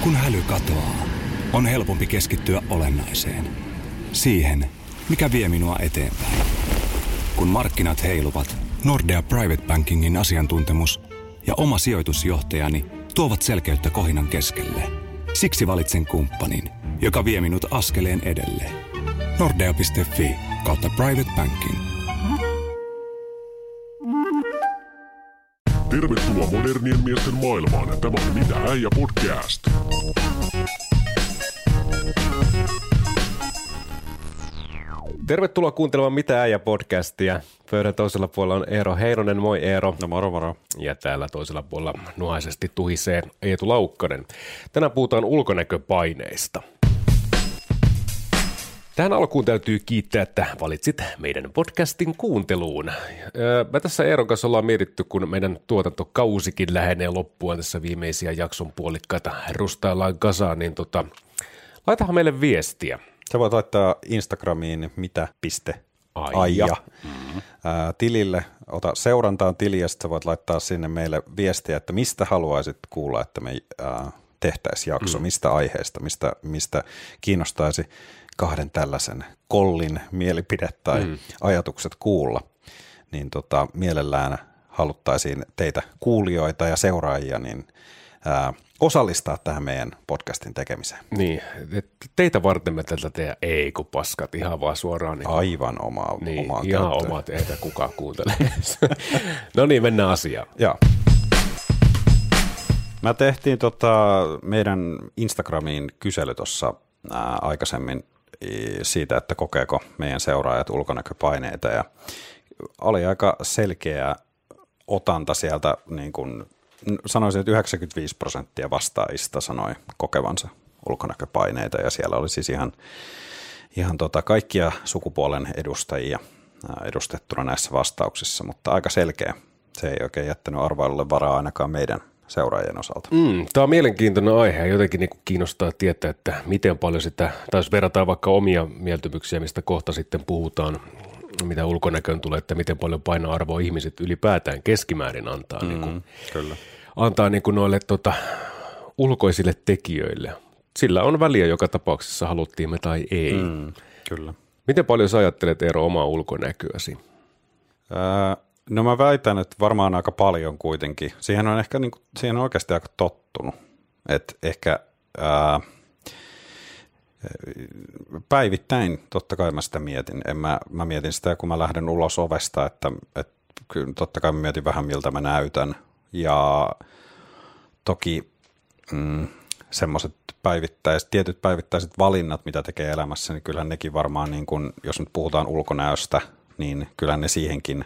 Kun häly katoaa, on helpompi keskittyä olennaiseen. Siihen, mikä vie minua eteenpäin. Kun markkinat heiluvat, Nordea Private Bankingin asiantuntemus ja oma sijoitusjohtajani tuovat selkeyttä kohinan keskelle. Siksi valitsen kumppanin, joka vie minut askeleen edelle. Nordea.fi/private banking. Tervetuloa modernien miesten maailmaan. Tämä on Mitä äijä podcast. Tervetuloa kuuntelemaan Mitä äijä podcastia. Pöydän toisella puolella on Eero Heinonen. Moi Eero. No moro. Ja täällä toisella puolella nuhaisesti tuhisee Eetu Laukkanen. Tänään puhutaan ulkonäköpaineista. Tähän alkuun täytyy kiittää, että valitsit meidän podcastin kuunteluun. Me tässä Eeron kanssa ollaan mietitty, kun meidän tuotantokausikin lähenee loppuun tässä viimeisiä jakson puolikkaita rustaillaan kasaan, niin laitahan meille viestiä. Sä voit laittaa Instagramiin mitä.aija tilille, ota seurantaan tiliä, sitten sä voit laittaa sinne meille viestiä, että mistä haluaisit kuulla, että me tehtäisiin jakso, mistä aiheesta, mistä kiinnostaisi kahden tällaisen kollin mielipide tai ajatukset kuulla, niin mielellään haluttaisiin teitä kuulijoita ja seuraajia niin osallistaa tähän meidän podcastin tekemiseen. Niin, teitä varten me tältä tehdään ei kun paskat, ihan vaan suoraan. Niin aivan omaa ihan käyttöön. omat, eikä kukaan kuuntele. No niin, mennään asiaan. Joo. Mä tehtiin meidän Instagramiin kysely tuossa aikaisemmin siitä, että kokeeko meidän seuraajat ulkonäköpaineita, ja oli aika selkeä otanta sieltä, niin kuin sanoisin, että 95% vastaajista sanoi kokevansa ulkonäköpaineita, ja siellä oli siis ihan kaikkia sukupuolen edustajia edustettuna näissä vastauksissa, mutta aika selkeä. Se ei oikein jättänyt arvailulle varaa ainakaan meidän seuraajien osalta. Tämä on mielenkiintoinen aihe ja jotenkin niin kiinnostaa tietää, että miten paljon sitä, tai jos verrataan vaikka omia mieltymyksiä, mistä kohta sitten puhutaan, mitä ulkonäköön tulee, että miten paljon painoarvoa ihmiset ylipäätään keskimäärin antaa, kyllä. Antaa niin kuin noille ulkoisille tekijöille. Sillä on väliä joka tapauksessa, haluttiin me tai ei. Kyllä. Miten paljon sä ajattelet, Eero, omaa ulkonäköäsi? No mä väitän, että varmaan aika paljon kuitenkin. Siihen on ehkä siihen on oikeasti aika tottunut. Että ehkä päivittäin totta kai mä sitä mietin. Mä mietin sitä, kun mä lähden ulos ovesta, että totta kai mä mietin vähän miltä mä näytän. Ja toki semmoiset tietyt päivittäiset valinnat, mitä tekee elämässä, niin kyllähän nekin varmaan, niin kun, jos nyt puhutaan ulkonäöstä, niin kyllähän ne siihenkin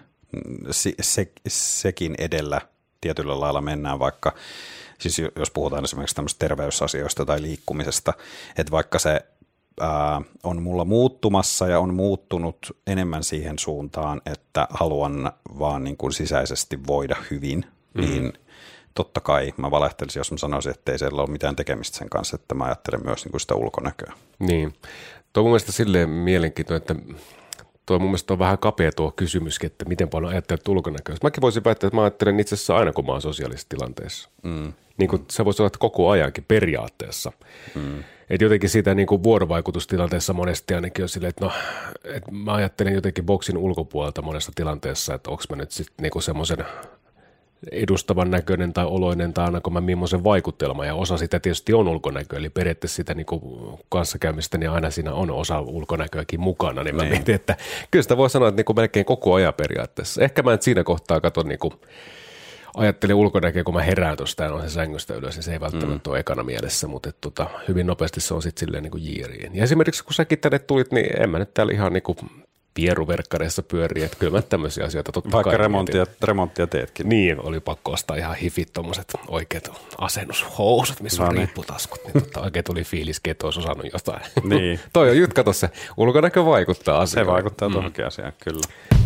sekin edellä tietyllä lailla mennään, vaikka siis jos puhutaan esimerkiksi tämmöistä terveysasioista tai liikkumisesta, että vaikka se on mulla muuttumassa ja on muuttunut enemmän siihen suuntaan, että haluan vaan niin kuin sisäisesti voida hyvin, niin totta kai mä valehtelisin, jos mä sanoisin, että ei siellä ole mitään tekemistä sen kanssa, että mä ajattelen myös niin kuin sitä ulkonäköä. Niin, tuo mun mielestä silleen mielenkiintoinen, että tuo mun mielestä on vähän kapea tuo kysymyskin, että miten paljon ajattelet ulkonäköistä. Mäkin voisin väittää, että mä ajattelen itse asiassa aina, kun mä oon sosiaalisessa tilanteessa. Niin kuin se voisi olla koko ajankin periaatteessa. Että jotenkin siitä niin kuin vuorovaikutustilanteessa monesti ainakin on silleen, että että mä ajattelen jotenkin boksin ulkopuolelta monessa tilanteessa, että onko mä nyt sitten niin kuin semmoisen edustavan näköinen tai oloinen tai annanko mä millaisen vaikutelma, ja osa sitä tietysti on ulkonäkö, eli periaatteessa sitä niin kuin kanssakäymistä, niin aina siinä on osa ulkonäköäkin mukana, niin mä mietin, että kyllä sitä voi sanoa, että niin kuin melkein koko ajan periaatteessa. Ehkä mä en siinä kohtaa katson, niin kuin ajattelen ulkonäköä, kun mä herään tuosta ja on se sängystä ylös, niin se ei välttämättä ole ekana mielessä, mutta hyvin nopeasti se on sitten silleen niin kuin jiiriin. Ja esimerkiksi kun säkin tänne tulit, niin en mä nyt täällä ihan niin kuin pieruverkkareissa pyörii, että kyllä mä tämmöisiä asioita totta vaikka kai. Vaikka remonttia teetkin. Niin, oli pakko ostaa ihan hifit tommoset oikeat asennushousut, missä on riipputaskut, niin oikein tuli fiiliskin, että olisi osannut jotain. Niin. Toi on kato se ulkonäkö vaikuttaa asiaan. Se vaikuttaa tuohonkin asiaan, kyllä.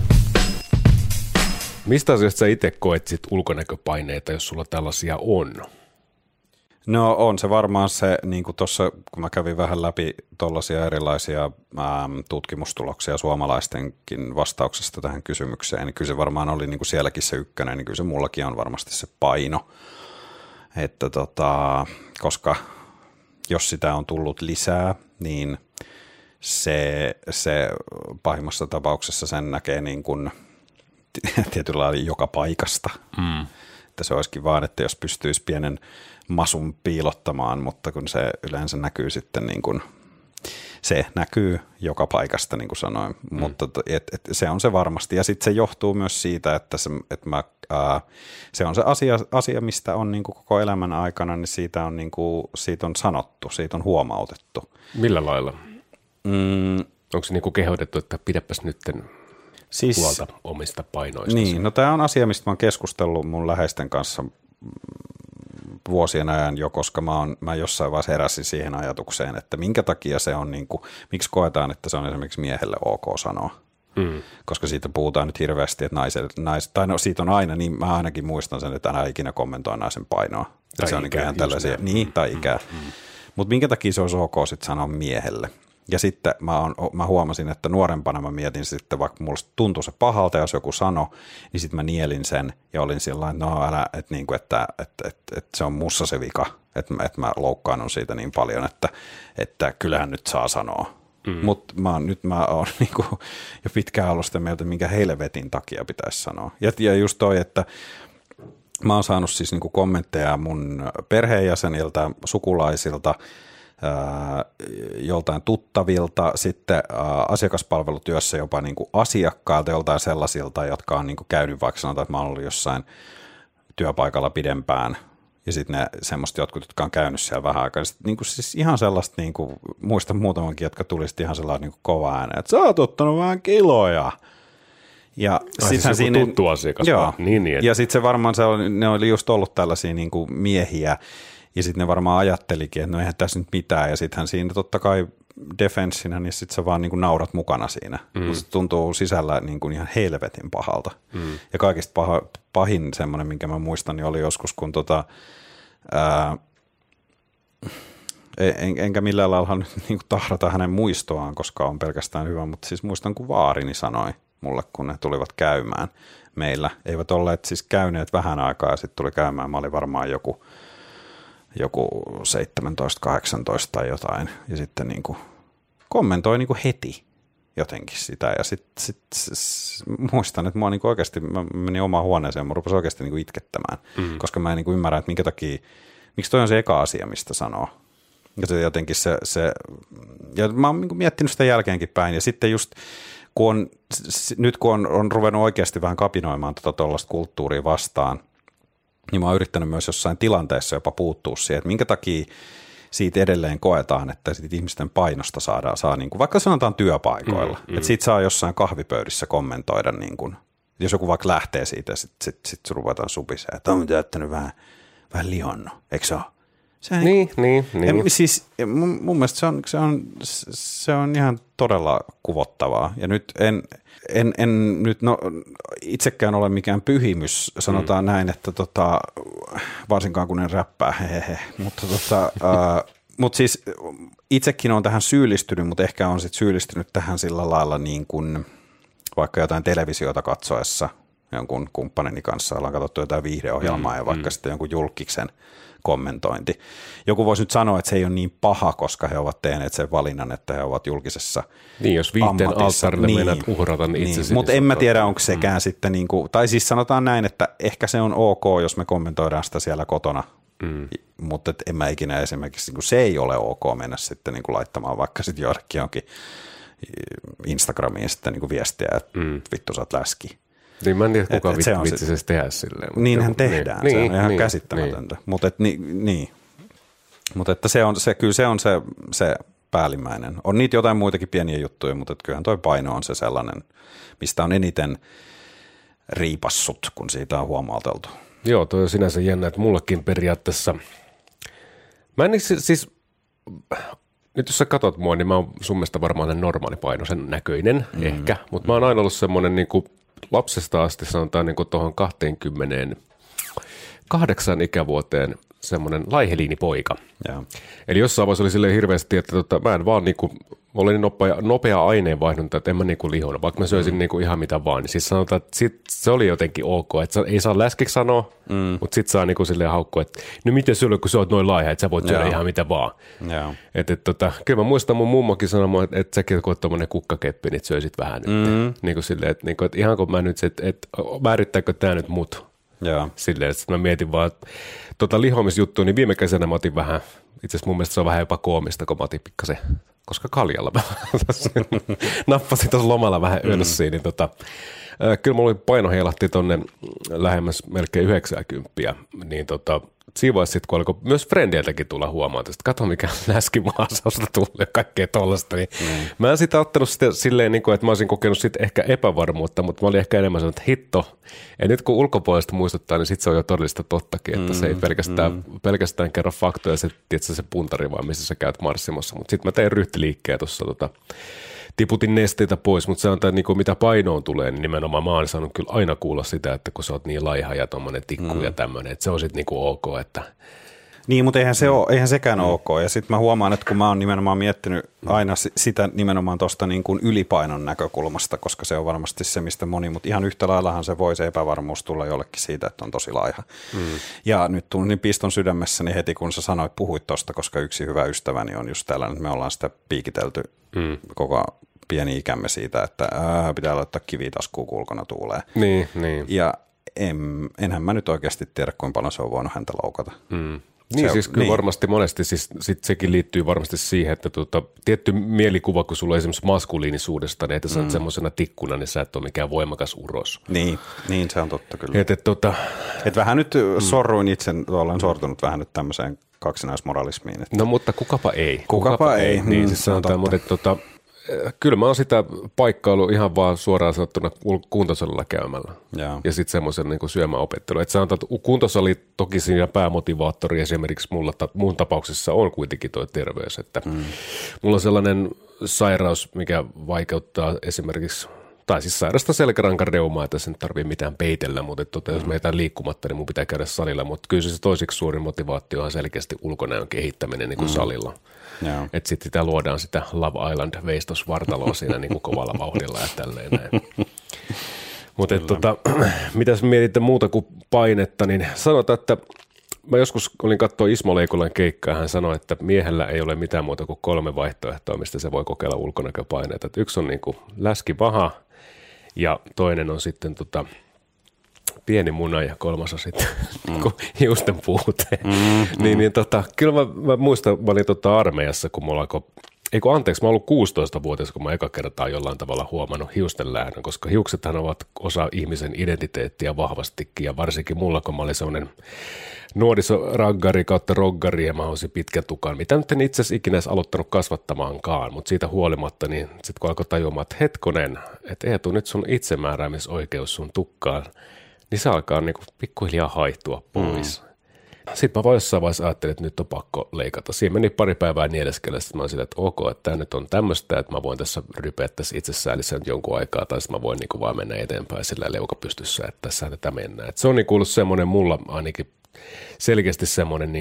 Mistä asioista sä itse koet sit ulkonäköpaineita, jos sulla tällaisia on? No on se varmaan se, niin kuin tuossa kun mä kävin vähän läpi tuollaisia erilaisia tutkimustuloksia suomalaistenkin vastauksesta tähän kysymykseen, niin kyllä se varmaan oli niin kuin sielläkin se ykkönen, niin kyllä se mullakin on varmasti se paino, että koska jos sitä on tullut lisää, niin se pahimmassa tapauksessa sen näkee niin kuin tietyllä lailla joka paikasta. Että se olisikin vaan, että jos pystyisi pienen masun piilottamaan, mutta kun se yleensä näkyy sitten niin kuin, se näkyy joka paikasta, niin kuin sanoin, mutta se on se varmasti. Ja sitten se johtuu myös siitä, että se on se asia, mistä on niin kuin koko elämän aikana, niin siitä on sanottu, siitä on huomautettu. Millä lailla? Onko se niin kuin kehotettu, että pidäpäs nytten huolta omista painoista? Niin, no tämä on asia, mistä mä oon keskustellut mun läheisten kanssa vuosien ajan jo, koska mä jossain vaiheessa heräsin siihen ajatukseen, että minkä takia se on, niin kuin, miksi koetaan, että se on esimerkiksi miehelle ok sanoa. Koska siitä puhutaan nyt hirveästi, että tai no siitä on aina, niin mä ainakin muistan sen, että älä ikinä kommentoi naisen painoa. Tai se on ikää, tällaisia, tai ikää. Mutta minkä takia se olisi ok sitten sanoa miehelle? Ja sitten mä huomasin, että nuorempana mä mietin sitten, vaikka mulla tuntui se pahalta, jos joku sanoi, niin sitten mä nielin sen ja olin sillä tavalla, että se on mussa se vika, että mä loukkaannut siitä niin paljon, että kyllähän nyt saa sanoa. Mutta mä oon niinku jo pitkään ollut sitä mieltä, minkä helvetin takia pitäisi sanoa. Ja just toi, että mä oon saanut siis niinku kommentteja mun perheenjäseniltä, sukulaisilta, joltain tuttavilta, sitten asiakaspalvelutyössä jopa niin kuin asiakkailta, joltain sellaisilta, jotka on niin kuin käynyt, vaikka sanotaan, että mä oon ollut jossain työpaikalla pidempään, ja sitten ne semmoista jotkut, jotka on käynyt siellä vähän aikaa, niin kuin siis ihan sellaista, niin kuin, muistan muutamankin, jotka tuli sitten ihan sellainen niin kuin kova ääne, että sä oot ottanut vähän kiloja. Ja sitten siinä tuttu asiakas. Joo, niin. Ja sitten se varmaan, ne oli just ollut tällaisia niin kuin miehiä, ja sitten ne varmaan ajattelikin, että no eihän tässä nyt mitään, ja sittenhän siinä totta kai defenssinä, niin sitten sä vaan niin kuin naurat mukana siinä. Mutta se tuntuu sisällä niin kuin ihan helvetin pahalta. Ja kaikista pahin semmoinen, minkä mä muistan, niin oli joskus, kun enkä millään lailla nyt niin kuin tahrata hänen muistoaan, koska on pelkästään hyvä, mutta siis muistan, kun vaarini sanoi mulle, kun ne tulivat käymään meillä. Eivät olleet siis käyneet vähän aikaa, ja sitten tuli käymään. Mä olin varmaan joku 17, 18 tai jotain, ja sitten niin kuin kommentoi niin kuin heti jotenkin sitä, ja sitten muistan, että mä oikeasti, mä menin omaan huoneeseen, mä rupesin oikeasti niin kuin itkettämään, koska mä en niin kuin ymmärrä, että minkä takia, miksi toi on se eka asia, mistä sanoo. Ja se jotenkin ja mä oon niin kuin miettinyt sitä jälkeenkin päin, ja sitten just nyt kun on ruvennut oikeasti vähän kapinoimaan tuollaista kulttuuria vastaan, niin mä oon yrittänyt myös jossain tilanteessa jopa puuttua siihen, että minkä takia siitä edelleen koetaan, että siitä ihmisten painosta saa niin kuin, vaikka sanotaan työpaikoilla, että siitä saa jossain kahvipöydissä kommentoida, niin kuin, jos joku vaikka lähtee siitä, sit ruvetaan supiseen, että on jättänyt vähän lihonnut, eikö se ole? Niin. Siis mun mielestä se on ihan todella kuvottavaa, ja nyt en nyt itsekään ole mikään pyhimys, sanotaan näin, että varsinkaan kun en räppää, mutta siis itsekin on tähän syyllistynyt, mutta ehkä on sitten syyllistynyt tähän sillä lailla niin kuin vaikka jotain televisiota katsoessa jonkun kumppanini kanssa, ollaan katsottu jotain viihdeohjelmaa ja vaikka sitten jonkun julkiksen kommentointi. Joku voisi nyt sanoa, että se ei ole niin paha, koska he ovat tehneet sen valinnan, että he ovat julkisessa niin, jos viitteen alttarille meidät uhrata, niin itsesi. Mutta en mä tiedä, onko sekään sitten, niin kuin, tai siis sanotaan näin, että ehkä se on ok, jos me kommentoidaan sitä siellä kotona, mutta en mä ikinä esimerkiksi, niin kuin se ei ole ok mennä sitten niin kuin laittamaan vaikka sitten joillekin jonkin Instagramiin sitten niin kuin viestiä, että vittu sä oot läski. Niin mä en tiedä, kuka vitsisesti tehdä silleen. Niinhän tehdään, se on ihan käsittämätöntä. Mutta että kyllä se on se päällimmäinen. On niitä jotain muitakin pieniä juttuja, mutta kyllähän toi paino on se sellainen, mistä on eniten riipassut, kun siitä on huomauteltu. Joo, toi on sinänsä jännä, että mullakin periaatteessa, mä en siis, nyt jos sä katot mua, niin mä oon sun mielestä varmaan normaalipainoisen näköinen ehkä, mutta mä oon aina ollut semmoinen niin kuin lapsesta asti sanotaan niin kuin tuohon 28 ikävuoteen semmoinen laiheliinipoika. Joo. Eli jossain vaiheessa oli silleen hirveästi, että mä en vaan niinku, mulla oli nopea aineenvaihdunta, että en mä niinku lihona, vaikka mä söisin niinku ihan mitä vaan. Niin siis sanotaan, että se oli jotenkin ok, että ei saa läskiksi sanoa, mutta sit saa niinku silleen haukkua, että no miten sulle, kun sä oot noin laiha, että sä voit syödä ihan mitä vaan. Kyllä mä muistan mun mummokin sanomaan, että säkin kun oot tommonen kukkakeppi, niin söisit vähän nyt. Niinku silleen, että ihan kun mä nyt, että määrittääkö tää nyt mut. Joo. Silleen, että mä mietin vaan, lihomisjuttua, niin viime kesänä mä otin vähän, itse asiassa mun mielestä se on vähän jopa koomista, kun mä otin pikkasen, koska kaljalla mä nappasin tuossa lomalla vähän ölssiin, niin kyllä mulla paino heilahti tonne lähemmäs melkein 90, niin siinä vaiheessa sitten, kun alkoi myös frendeiltäkin tulla huomaan, että kato mikä läskimaasausta tulee kaikkea tollaista, niin mä en sitä ottanut sitä silleen, että mä olisin kokenut sitten ehkä epävarmuutta, mutta mä olin ehkä enemmän sanonut, että hitto, ja nyt kun ulkopuolesta muistuttaa, niin sitten se on jo todellista tottakin, että se ei pelkästään kerro faktoja, se puntari vaan, missä sä käyt marssimossa, mutta sitten mä tein ryhtiliikkeen tuossa tiputin nesteitä pois, mutta se on tämä, niin mitä painoon tulee, niin nimenomaan mä oon saanut kyllä aina kuulla sitä, että kun sä oot niin laiha ja tommonen tikku ja tämmöinen, että se on sitten niin ok, että... Niin, mutta eihän sekään ole ok. Ja sitten mä huomaan, että kun mä oon nimenomaan miettinyt aina sitä nimenomaan tuosta niin kuin ylipainon näkökulmasta, koska se on varmasti se, mistä moni, mutta ihan yhtä laillahan se voi se epävarmuus tulla jollekin siitä, että on tosi laiha. Ja nyt tunnin piston sydämessäni heti, kun sä puhuit tuosta, koska yksi hyvä ystäväni on just täällä, että me ollaan sitä piikitelty koko pieni ikämme siitä, että pitää laittaa kivitaskuun, kun ulkona tuulee. Niin. Ja enhän mä nyt oikeasti tiedä, kuinka paljon se on voinut häntä loukata. Niin siis kyllä varmasti monesti, siis sit sekin liittyy varmasti siihen, että tietty mielikuva, kun sulla on esimerkiksi maskuliinisuudesta, niin että sä oot semmoisena tikkuna, niin sä et ole mikään voimakas uros. Niin se on totta kyllä. Et vähän nyt sorruin itse, olen sortunut vähän nyt tämmöiseen kaksinaismoralismiin. Että... No mutta kukapa ei. Kukapa ei. Niin siis sanotaan, mutta kyllä mä oon sitä paikkailu ihan vaan suoraan sanottuna kuntosalilla käymällä. Ja sitten semmoisen niin syömäopettelu. Että sanotaan, että kuntosali toki siinä päämotivaattori esimerkiksi mun tapauksessa on kuitenkin tuo terveys. Että mulla on sellainen sairaus, mikä vaikeuttaa esimerkiksi, tai siis sairasta selkärankareumaa, että sen tarvii mitään peitellä, mutta jos mä jätän liikkumatta, niin mun pitää käydä salilla. Mutta kyllä se toiseksi suurin motivaatio on selkeästi ulkonäön kehittäminen niin kuin salilla. Että sitten sitä luodaan sitä Love Island-veistosvartaloa siinä niin kuin kovalla vauhdilla ja tälleen näin. Mutta mitäs mietitte muuta kuin painetta, niin sanotaan, että mä joskus olin katsoa Ismo Leikolan keikkaa, hän sanoi, että miehellä ei ole mitään muuta kuin 3 vaihtoehtoa, mistä se voi kokeilla ulkonäköpaineita. Että yksi on niin kuin läskivaha ja toinen on sitten pieni muna ja kolmas on sitten hiusten puute. Kyllä mä muistan, mä olin armeijassa, kun mulla alkoi, mä ollut 16-vuotias, kun mä eka kertaa jollain tavalla huomannut hiusten lähdön, koska hiuksethan ovat osa ihmisen identiteettiä vahvastikin ja varsinkin mulla, kun mä olin sellainen nuorisoraggari kautta roggari ja mä olisin pitkän tukan, mitä nyt en itse asiassa ikinä edes aloittanut kasvattamaankaan, mutta siitä huolimatta, niin sitten kun alkoi tajumaan, että hetkonen, että Eetu, nyt sun itsemääräämisoikeus sun tukkaan, niin se alkaa niinku pikkuhiljaa haihtua pois. Sitten mä jossain vaiheessa ajattelin, että nyt on pakko leikata. Siinä meni pari päivää nieleskellä, sitten mä olin sillä, että ok, että tämä nyt on tämmöistä, että mä voin tässä rypeä tässä itsesäälissä nyt jonkun aikaa, tai sitten mä voin niinku vaan mennä eteenpäin sillä leuka pystyssä, että tässä tätä mennään. Että se on niinku ollut semmoinen mulla ainakin selkeästi semmoinen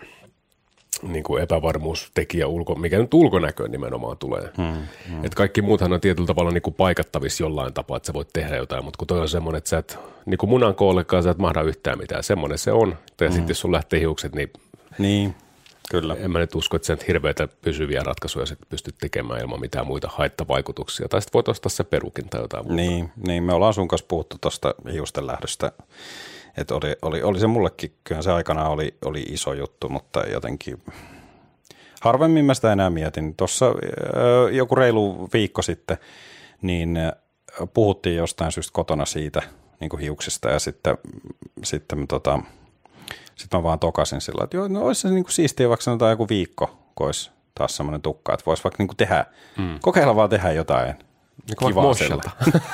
niinku epävarmuustekijä, mikä nyt ulkonäköön nimenomaan tulee. Että kaikki muuthan on tietyllä tavalla niinku paikattavissa jollain tapaa, että sä voit tehdä jotain, mutta kun toi on semmoinen, että sä et niinku munan koollekaan sä et mahda yhtään mitään. Semmoinen se on. Ja sitten jos sun lähtee hiukset, niin kyllä. En mä nyt usko, että sä nyt hirveitä pysyviä ratkaisuja sit pystyt tekemään ilman mitään muita haittavaikutuksia. Tai sitten voit ostaa se perukin tai jotain muuta. Niin, me ollaan sun kanssa puhuttu tuosta hiusten lähdöstä. Että oli se mullekin, kyllähän se aikana oli iso juttu, mutta jotenkin harvemmin mä sitä enää mietin. Tuossa joku reilu viikko sitten, niin puhuttiin jostain syystä kotona siitä niin kuin hiuksista ja sitten mä vaan tokasin sillä, että joo, no olisi se niin kuin siistiä, vaikka sanotaan joku viikko, kun olisi taas semmoinen tukka, että voisi vaikka niin kuin tehdä, kokeilla vaan tehdä jotain. Kivaa sieltä.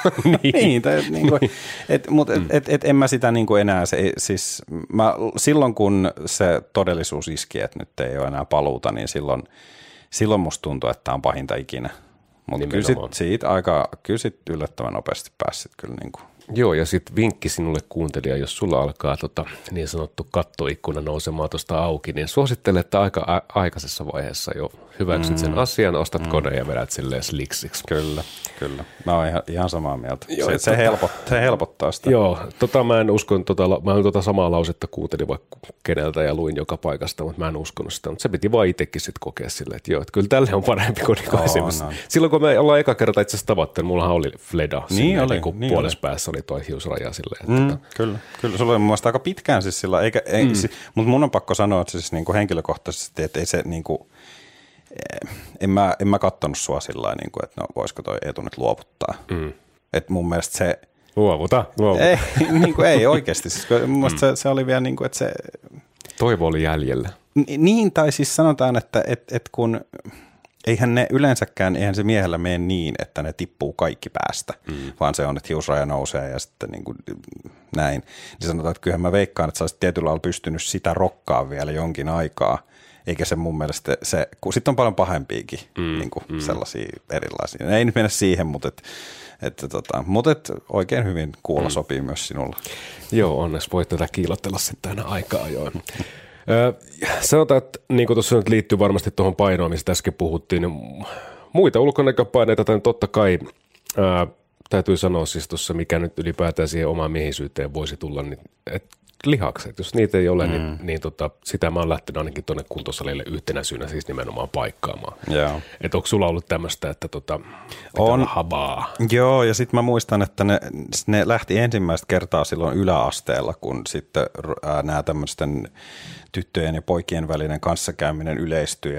Mutta en mä sitä niin kuin enää, silloin kun se todellisuus iski, että nyt ei ole enää paluuta, niin silloin musta tuntuu, että tämä on pahinta ikinä. Mutta kyllä siitä yllättävän nopeasti pääsit kyllä niin kuin Joo, ja sitten vinkki sinulle kuuntelija, jos sulla alkaa niin sanottu kattoikkuna nousemaan tuosta auki, niin suosittelen, että aika aikaisessa vaiheessa jo hyväksyt sen asian, ostat koneen ja vedät silleen sliksiksi. Kyllä. Mä oon ihan samaa mieltä. Joo, se helpottaa sitä. Joo, mä en uskon, mä samaa lausetta kuuntelin vaikka keneltä ja luin joka paikasta, mutta mä en uskonut sitä, mutta se piti vaan itsekin sitten kokea silleen, että joo, että kyllä tälle on parempi kuin esimerkiksi. Silloin kun me ollaan eka kerta itse asiassa tavattu, mullahan oli Fleda, niin puolessa päässä oli toi hiusraja silleen. Kyllä, sulla oli mun mielestä aika pitkään siis sillä, mutta mun on pakko sanoa, että siis niinku henkilökohtaisesti, että ei se niinku, en mä kattonut sua sillä niinku, että no voisiko toi Eetu nyt luovuttaa. Että mun mielestä se... Luovuta. Ei oikeasti, siis mun mielestä se oli vielä niinku, että se... Toivo oli jäljellä. Niin, tai siis sanotaan, että kun... Eihän se miehellä mene niin, että ne tippuu kaikki päästä, vaan se on, että hiusraja nousee ja sitten niin kuin näin. Niin sanotaan, että kyllähän mä veikkaan, että sä olisit tietyllä lailla pystynyt sitä rokkaa vielä jonkin aikaa, eikä se mun mielestä, kun sitten on paljon pahempiakin niin kuin sellaisia erilaisia. Ei nyt mennä siihen, mutta oikein hyvin kuulla sopii myös sinulla. Joo, onneksi voit tätä kiilotella sitten aina aikaa ajoin. Sanotaan, että niin kuin tuossa nyt liittyy varmasti tuohon painoon, mistä äsken puhuttiin, niin muita ulkonäköpaineita, tai totta kai täytyy sanoa siis tuossa, mikä nyt ylipäätään siihen omaan miehisyyteen voisi tulla, niin että lihakset, jos niitä ei ole, niin sitä mä oon lähtenyt ainakin tuonne kuntosalille yhtenä syynä siis nimenomaan paikkaamaan. Että onko sulla ollut tämmöistä, että on habaa? Joo, ja sitten mä muistan, että ne lähti ensimmäistä kertaa silloin yläasteella, kun sitten nämä tämmöisten tyttöjen ja poikien välinen kanssakäyminen yleistyi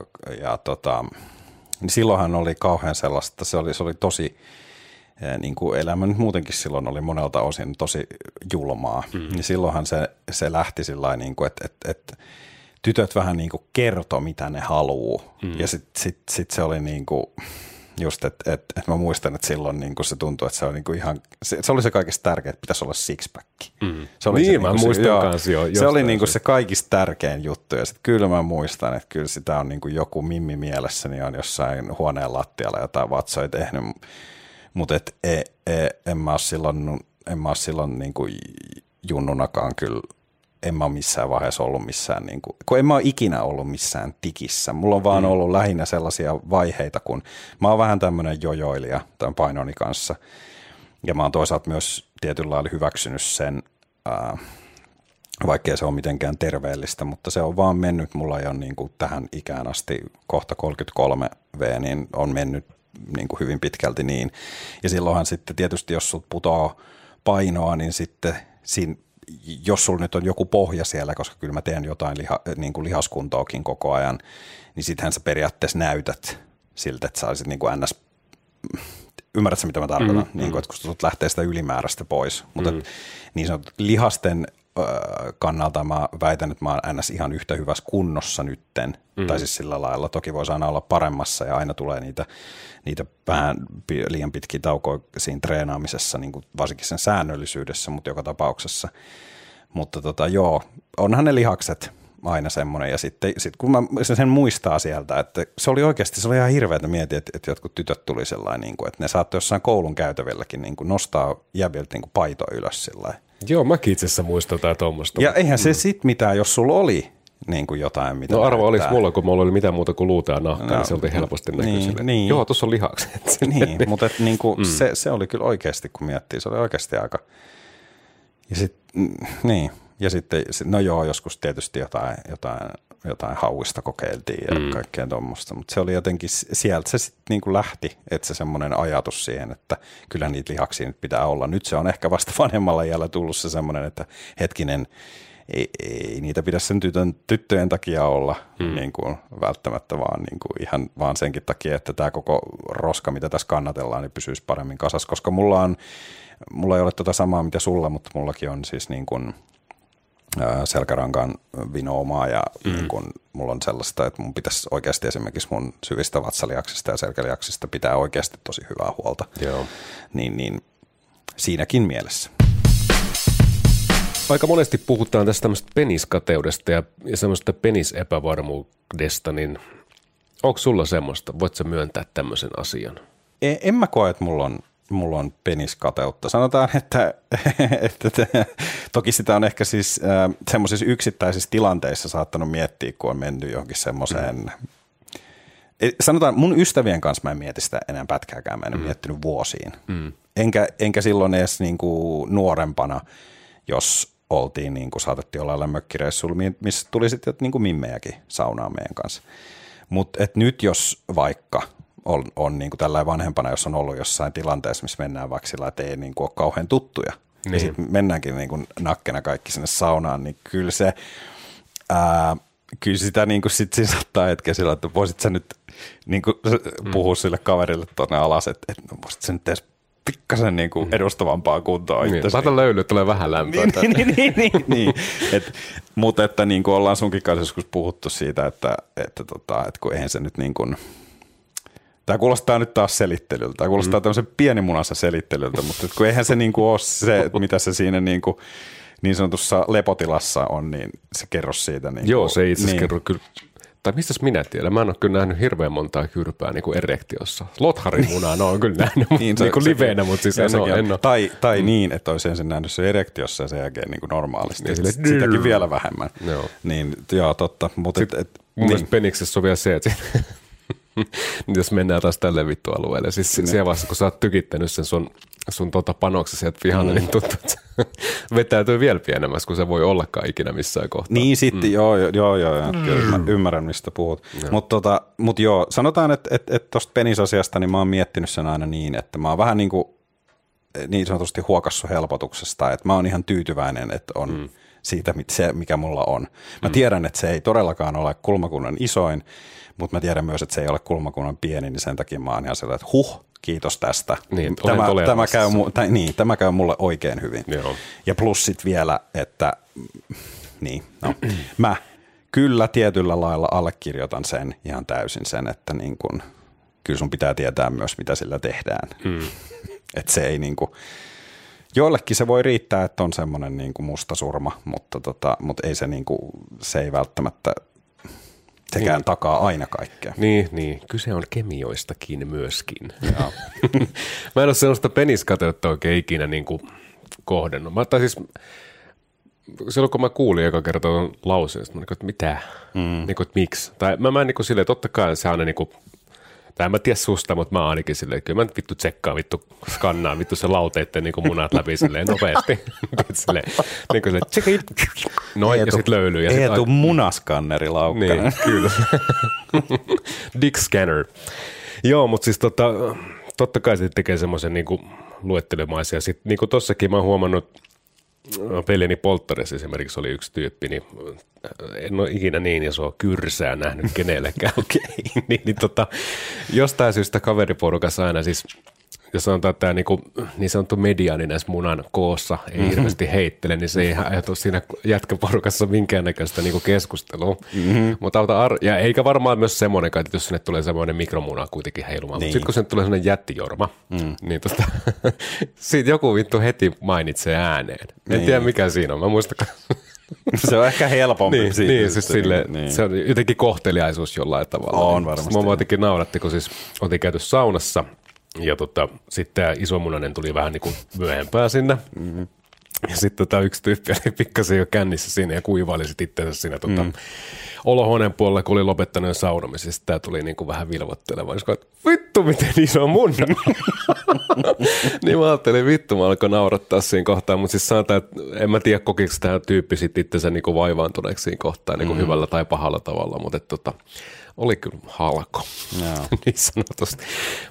niin silloinhan oli kauhean sellaista, se oli tosi niin kuin elämä nyt muutenkin silloin oli monelta osin tosi julmaa, niin silloinhan se lähti sillä niin kuin, että tytöt vähän niin kuin kertoi, mitä ne haluaa, ja sit se oli niin kuin just, että mä muistan, että silloin niin kuin se tuntui, että se oli niin kuin ihan, se oli se kaikista tärkein, että pitäisi olla sixpacki. Se oli niin, mä muistan kanssa jo. Se oli niin kuin se kaikista tärkein juttu, ja sitten kyllä mä muistan, että kyllä sitä on niin kuin joku mimmi mielessäni on jossain huoneen lattialla jotain vatsoja tehnyt, mutta en mä ole silloin niin kuin junnunakaan kyllä, en mä ole missään vaiheessa ollut missään, niin kuin, kun en mä ole ikinä ollut missään tikissä. Mulla on vaan ollut lähinnä sellaisia vaiheita, kun mä oon vähän tämmöinen jojoilija tämän painoni kanssa. Ja mä oon toisaalta myös tietyllä lailla hyväksynyt sen, vaikkei se ole mitenkään terveellistä, mutta se on vaan mennyt, mulla ei ole niin kuin tähän ikään asti, kohta 33 niin on mennyt niin kuin hyvin pitkälti niin. Ja silloinhan sitten tietysti, jos sut putoaa painoa, niin sitten jos sulla nyt on joku pohja siellä, koska kyllä mä teen jotain niin kuin lihaskuntoakin koko ajan, niin sittenhän sä periaatteessa näytät siltä, että sä olisit niin kuin ns. Ymmärrätkö, mitä mä tarkoitan? Niin kuin, että kun sut lähtee sitä ylimääräistä pois. Mutta niin sanotut lihasten kannalta mä väitän, että mä oon ns. Ihan yhtä hyvässä kunnossa nytten. Tai siis sillä lailla. Toki voisi aina olla paremmassa ja aina tulee niitä vähän liian pitkiä taukoja siinä treenaamisessa, niin kuin varsinkin sen säännöllisyydessä, mutta joka tapauksessa. Mutta joo, onhan ne lihakset aina semmoinen. Ja sitten kun mä sen muistaa sieltä, että se oli ihan hirveätä miettiä, että jotkut tytöt tuli sellainen, niin kuin, että ne saattoi jossain koulun käytävilläkin niin kuin nostaa jäbiltä niin kuin paitoa ylös sellainen. Joo, mäkin itse asiassa muistan jotain tuommoista. Ja eihän se sit mitään, jos sulla oli niin kuin jotain, mitä no arvo olisi mulla, kun mulla oli mitään muuta kuin luuta ja nahkaa, niin se oli helposti näkyiselle. Niin. Joo, tuossa on lihakset. Niin, mutta niin kuin se oli kyllä oikeasti, kun miettii, se oli oikeasti aika. Ja sitten, no joo, joskus tietysti jotain hauista kokeiltiin ja kaikkea tuommoista, mutta se oli jotenkin, sieltä se sitten niin kuin lähti, että se semmoinen ajatus siihen, että kyllä niitä lihaksia nyt pitää olla. Nyt se on ehkä vasta vanhemmalla iällä tullut se semmoinen, että hetkinen, ei niitä pidä sen tyttöjen takia olla niin kuin välttämättä, vaan, niin kuin ihan vaan senkin takia, että tämä koko roska, mitä tässä kannatellaan, niin pysyisi paremmin kasassa, koska mulla ei ole tota samaa, mitä sulla, mutta mullakin on siis niin kuin selkärankan vinoumaa ja niin kun mulla on sellaista, että mun pitäisi oikeasti esimerkiksi mun syvistä vatsalihaksista ja selkälihaksista pitää oikeasti tosi hyvää huolta. Joo. Niin siinäkin mielessä. Aika monesti puhutaan tästä tämmöistä peniskateudesta ja semmoista penisepävarmuudesta, niin onko sulla semmoista? Voit sä myöntää tämmöisen asian? En mä koe, että mulla on mulla on peniskateutta. Sanotaan, että toki sitä on ehkä siis semmoisissa yksittäisissä tilanteissa saattanut miettiä, kun on mennyt johonkin semmoiseen. Sanotaan, mun ystävien kanssa mä en mieti sitä enää pätkääkään, mä en miettinyt vuosiin. Enkä silloin edes niinku nuorempana, jos oltiin, niinku, saatettiin olla mökkireissuilla, missä tuli sitten niinku mimmejäkin saunaan meidän kanssa. Mutta nyt jos vaikka on niin kuin tällainen vanhempana, jos on ollut jossain tilanteessa, missä mennään vaikka sillä, että ei niin kuin ole kauhean tuttuja, niin. Ja sitten mennäänkin niin kuin nakkena kaikki sinne saunaan, niin kyllä sitä niin kuin sit siinä saattaa hetken sillä, että voisit sä nyt niin kuin puhua sille kaverille tuonne alas, että voisit sä nyt edes pikkasen niin kuin edustavampaa kuntoa. Niin, laita löyly, tulee vähän lämpöä. Niin. Mutta että niin kuin ollaan sunkin kanssa joskus puhuttu siitä, että kun eihän se nyt niin kuin, tämä kuulostaa nyt taas selittelyltä, tämä kuulostaa tämmöisen pienimunassa selittelyltä, mutta kun eihän se niin kuin ole se, mitä se siinä niin sanotussa lepotilassa on, niin se kerro siitä. Niin joo, se itse asiassa kerro kyllä. Tai mistäs minä tiedän? Mä en ole kyllä nähnyt hirveän montaa kyrpää niin kuin erektiossa. Lotharin munaa on kyllä nähnyt niin kuin liveenä, mutta siis en ole. Tai niin, että olisi ensin nähnyt se erektiossa ja sen jälkeen niin kuin normaalisti. Niin, sitäkin vielä vähemmän. Joo. Niin, joo, totta. Mutta mun mielestä peniksessä on vielä se, että jos mennään taas tälle vittualueelle. Siis siellä vaiheessa, kun sä oot tykittänyt sen sun panoksen sieltä pihalle, niin tuntuu, että vetäytyy vielä pienemmässä, kun se voi ollakaan ikinä missään kohtaa. Niin sitten, joo. Kyllä mä ymmärrän, mistä puhut. Mutta joo, sanotaan, että tuosta penisasiasta, niin mä oon miettinyt sen aina niin, että mä oon vähän niin sanotusti huokassut helpotuksesta, että mä oon ihan tyytyväinen, että on siitä se, mikä mulla on. Mä tiedän, että se ei todellakaan ole kulmakunnan isoin, mutta mä tiedän myös, että se ei ole kulmakunnan pieni, niin sen takia mä oon ihan sellainen, että kiitos tästä. Niin, tämä käy mulle oikein hyvin. Joo. Ja plus sit vielä, että mä kyllä tietyllä lailla allekirjoitan sen ihan täysin sen, että niin kun, kyllä sun pitää tietää myös, mitä sillä tehdään. Että se ei niinku, joillekin se voi riittää, että on semmoinen niinku musta surma, mutta ei se niinku, se ei välttämättä sekään takaa aina kaikkea. Niin. Kyse on kemioistakin myöskin. Mä en ole sellaista peniskateutta oikein ikinä niin kuin kohdennut. Silloin kun mä kuulin joka kerta tuon lauseen, mä että mitä? Niin kuin, että miksi? Tai mä niin kuin silleen, että totta kai se aina niin kuin, tai en mä tiedä susta, mutta mä ainakin silleen, kyllä mä nyt vittu tsekkaan, skannaan se lauteitten niin kuin munat läpi silleen nopeasti. niin kuin silleen, noin, ja sitten löylyy. Eetu munaskanneri Laukkanen. Niin, kyllä. Dick scanner. Joo, mutta siis totta kai se tekee semmoisen niin kuin luettelemaisia. Sitten niin kuin tossakin mä oon huomannut, Peljeni polttarissa esimerkiksi oli yksi tyyppi, niin en ole ikinä niin isoa kyrsää nähnyt kenellekään. Jostain syystä kaveriporukassa aina siis, jos sanotaan, että tämä niin sanottu mediaani näissä munan koossa ei hirveästi heittele, niin se ei ajatu siinä jätkäporukassa minkäännäköistä keskustelua. Ja eikä varmaan myös semmoinenkaan, että jos sinne tulee semmoinen mikromuna kuitenkin heilumaan. Niin. Mutta sitten kun sinne tulee semmoinen jättijorma, niin siitä joku vittu heti mainitsee ääneen. En tiedä mikä siinä on, mä muistakaan. Se on ehkä helpompi. Se on jotenkin kohteliaisuus jollain tavalla. On varmasti. Mä jotenkin nauratti, kun siis oltiin käyty saunassa ja sitten tämä isomunainen tuli vähän niin kuin myöhempää sinne. Ja sitten tämä yksi tyyppi oli pikkasen jo kännissä siinä ja kuivaili sitten itseänsä siinä olohuoneen puolella, kun oli lopettanut jo saunomisen. Sitten tämä tuli niin kuin vähän vilvotteleva. Niin että vittu, miten iso munna. Niin mä ajattelin, vittu, mä alkoin naurattaa siinä kohtaa. Mutta siis sanotaan, että en mä tiedä, kokiko tämä tyyppi sitten itsensä niin kuin vaivaantuneeksi siinä kohtaa niin kuin hyvällä tai pahalla tavalla. Mutta oli kyllä halko, niin sanotusti.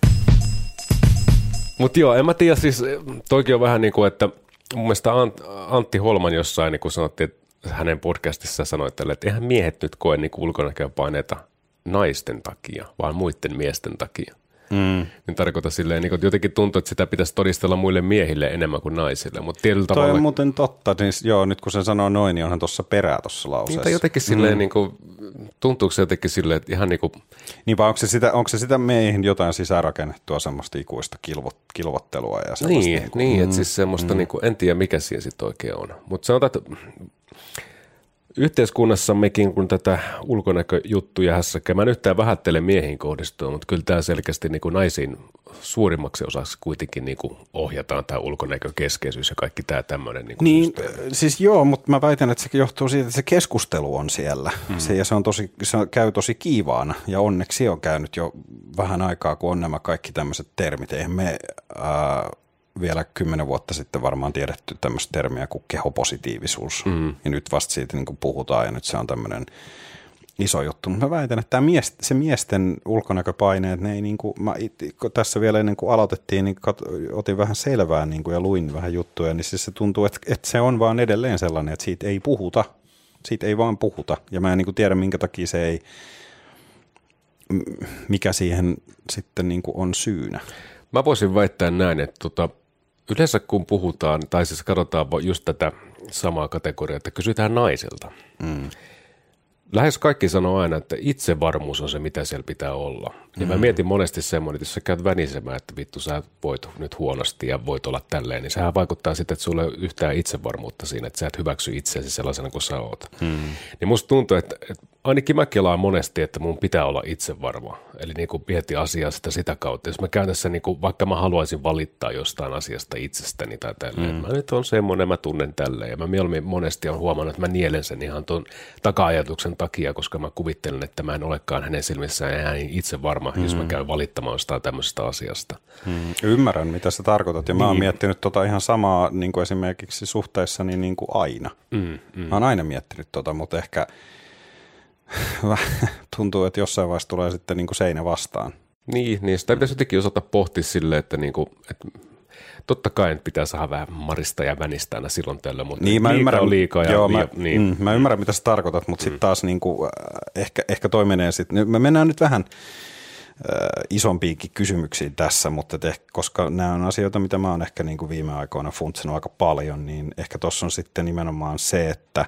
Mutta joo, en mä tiedä, siis toikin on vähän niin kuin, että mun mielestä Antti Holman jossain niin kuin sanottiin, että hänen podcastissaan sanoi tälle, että eihän miehet nyt koe niin ulkonäköpaineita naisten takia, vaan muiden miesten takia. Niin tarkoitan silleen, niin jotenkin tuntuu, että sitä pitäisi todistella muille miehille enemmän kuin naisille. Mutta tietyllä tavalla... Toi on muuten totta. Niin, joo, nyt kun se sanoo noin, niin onhan tuossa perää tuossa lauseessa. Niin, jotenkin silleen, niin kuin, tuntuuko se jotenkin silleen, että ihan niin kuin... Niin, vai onko se sitä meihin jotain sisäänrakennettua semmoista ikuista kilvottelua ja sellaista? Niin, että siis semmoista, niin kuin, en tiedä mikä siinä sitten oikein on. Mutta sanotaan, että yhteiskunnassammekin, kun tätä ulkonäköjuttuja hässäkään, mä en yhtään vähättele miehiin kohdistua, mutta kyllä tämä selkeästi niin kuin naisiin suurimmaksi osaksi kuitenkin niin kuin ohjataan tämä ulkonäkökeskeisyys ja kaikki tämä tämmöinen. Niin, siis joo, mutta mä väitän, että se johtuu siitä, että se keskustelu on siellä. Ja se käy tosi kiivaana ja onneksi on käynyt jo vähän aikaa, kun on nämä kaikki tämmöiset termit. Eihän me vielä 10 vuotta sitten varmaan tiedetty tämmöistä termiä kuin kehopositiivisuus. Ja nyt vasta siitä niin kuin puhutaan ja nyt se on tämmöinen iso juttu. Mä väitän, että se miesten ulkonäköpaineet, ne ei niin kuin, tässä vielä ennen kuin aloitettiin, niin otin vähän selvää niin kuin, ja luin vähän juttuja, niin siis se tuntuu, että se on vaan edelleen sellainen, että siitä ei puhuta. Siitä ei vaan puhuta. Ja mä en niin kuin tiedä, minkä takia se ei, mikä siihen sitten niin kuin on syynä. Mä voisin väittää näin, että yleensä kun puhutaan, tai siis katsotaan just tätä samaa kategoriaa, että kysytään naisilta. Lähes kaikki sanoo aina, että itsevarmuus on se, mitä siellä pitää olla. Ja mä mietin monesti semmoinen, että jos sä käyt vänisemään, että vittu sä voit nyt huonosti ja voit olla tälleen, niin sehän vaikuttaa sitten, että sulla ei ole yhtään itsevarmuutta siinä, että sä et hyväksy itseäsi sellaisena kuin sä oot. Niin musta tuntuu, että ainakin mä kelaan monesti, että mun pitää olla itsevarma. Eli niin kuin miettiä asiaa sitä kautta. Jos mä käyn tässä, niin kuin, vaikka mä haluaisin valittaa jostain asiasta itsestäni tai tälleen, mä nyt on semmoinen, mä tunnen tälleen. Ja mä mieluummin monesti on huomannut, että mä nielen sen ihan tuon taka-ajatuksen takia, koska mä kuvittelen, että mä en olekaan hänen silmissään ihan itsevarma, jos mä käyn valittamaan jostain tämmöisestä asiasta. Ymmärrän, mitä sä tarkoitat. Ja mä oon miettinyt ihan samaa niin kuin esimerkiksi suhteissani niin kuin aina. Mä oon aina miettinyt mutta ehkä tuntuu, että jossain vaiheessa tulee sitten niin kuin seinä vastaan. Niin, sitä pitäisi jotenkin osata pohtia silleen, että, niin kuin, että totta kai pitää saada vähän marista ja vänistä aina silloin tällöin, mutta niin, on liikaa. Mä ymmärrän, mitä sä tarkoitat, mutta sitten taas niin kuin, ehkä toi menee sitten. Me mennään nyt vähän isompiinkin kysymyksiin tässä, mutta koska nämä on asioita, mitä mä oon ehkä niin kuin viime aikoina funtsinut aika paljon, niin ehkä tuossa on sitten nimenomaan se, että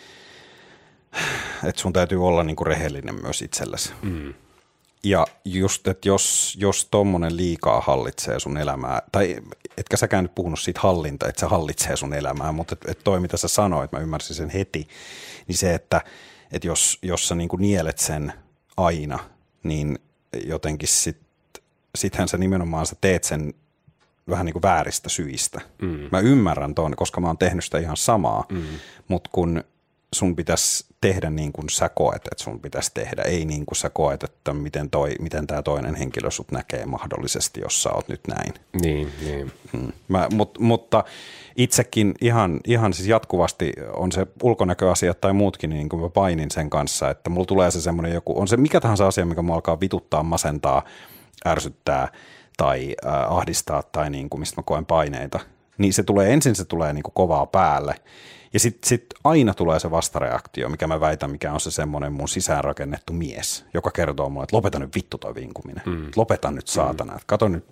sun täytyy olla niin kuin rehellinen myös itsellesi. Ja just, että jos tommonen liikaa hallitsee sun elämää, tai etkä säkään nyt puhunut siitä hallinta, että se hallitsee sun elämää, mutta että toi mitä sä sanoit, mä ymmärsin sen heti, niin se, että jos sä niin kuin nielet sen aina, niin jotenkin sittenhän sä nimenomaan sä teet sen vähän niin kuin vääristä syistä. Mä ymmärrän ton, koska mä oon tehnyt sitä ihan samaa, mutta kun sun pitäisi tehdä niin kuin sä koet, että sun pitäisi tehdä, ei niin kuin sä koet, että miten tämä toinen henkilö sut näkee mahdollisesti, jos sä oot nyt näin. Niin. Mutta itsekin ihan siis jatkuvasti on se ulkonäköasiat tai muutkin, niin kuin mä painin sen kanssa, että mulla tulee se semmoinen joku, on se mikä tahansa asia, mikä mua alkaa vituttaa, masentaa, ärsyttää tai ahdistaa tai niin kuin mistä mä koen paineita, niin se tulee niin kuin kovaa päälle. Ja sit aina tulee se vastareaktio, mikä mä väitän, mikä on se semmoinen mun sisäänrakennettu mies, joka kertoo mulle, että lopeta nyt vittu toi vinkuminen. Lopeta nyt saatana. Kato nyt,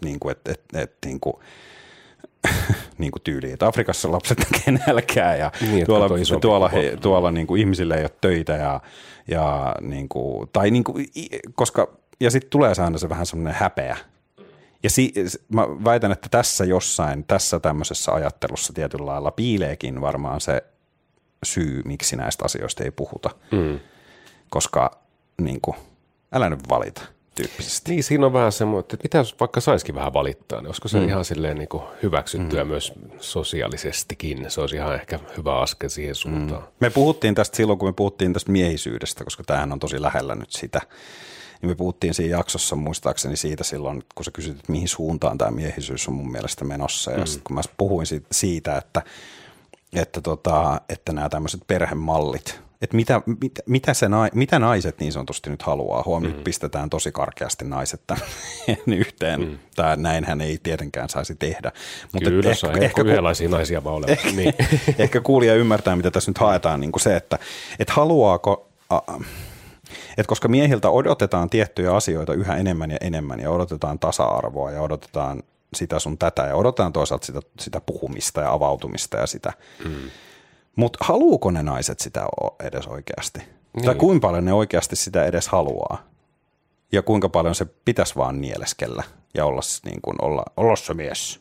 niin kuin tyyliin, että Afrikassa lapset näkee nälkää ja niin, tuolla niin kuin ihmisille ei ole töitä ja niin kuin, tai niin kuin, koska, ja sitten tulee se aina se vähän semmoinen häpeä. Ja mä väitän, että tässä tämmöisessä ajattelussa tietyllä lailla piileekin varmaan se syy, miksi näistä asioista ei puhuta. Koska niin kuin, älä nyt valita tyyppisesti. Niin, siinä on vähän semmoinen, että mitä jos vaikka saisikin vähän valittaa, niin olisiko se ihan silleen niin kuin hyväksyttyä myös sosiaalisestikin. Se olisi ihan ehkä hyvä askel siihen suuntaan. Me puhuttiin tästä silloin, kun me puhuttiin tästä miehisyydestä, koska tämähän on tosi lähellä nyt sitä. Niin me puhuttiin siinä jaksossa muistaakseni siitä silloin, kun sä kysyt, että mihin suuntaan tämä miehisyys on mun mielestä menossa. Ja sitten kun mä puhuin siitä, että nämä tämmöiset perhemallit, että mitä naiset niin sanotusti nyt haluaa. Nyt pistetään tosi karkeasti naiset yhteen. Tai näinhän ei tietenkään saisi tehdä. Mutta kyllä, ehkä yhdenlaisia naisia vaan olevat. Ehkä kuulija ymmärtää, mitä tässä nyt haetaan, niin kuin se, että haluaako... Että koska miehiltä odotetaan tiettyjä asioita yhä enemmän ja odotetaan tasa-arvoa ja odotetaan sitä sun tätä ja odotetaan toisaalta sitä puhumista ja avautumista ja sitä. Mutta haluuko ne naiset sitä edes oikeasti? Niin. Tai kuinka paljon ne oikeasti sitä edes haluaa? Ja kuinka paljon se pitäisi vaan nieleskellä ja olla se mies?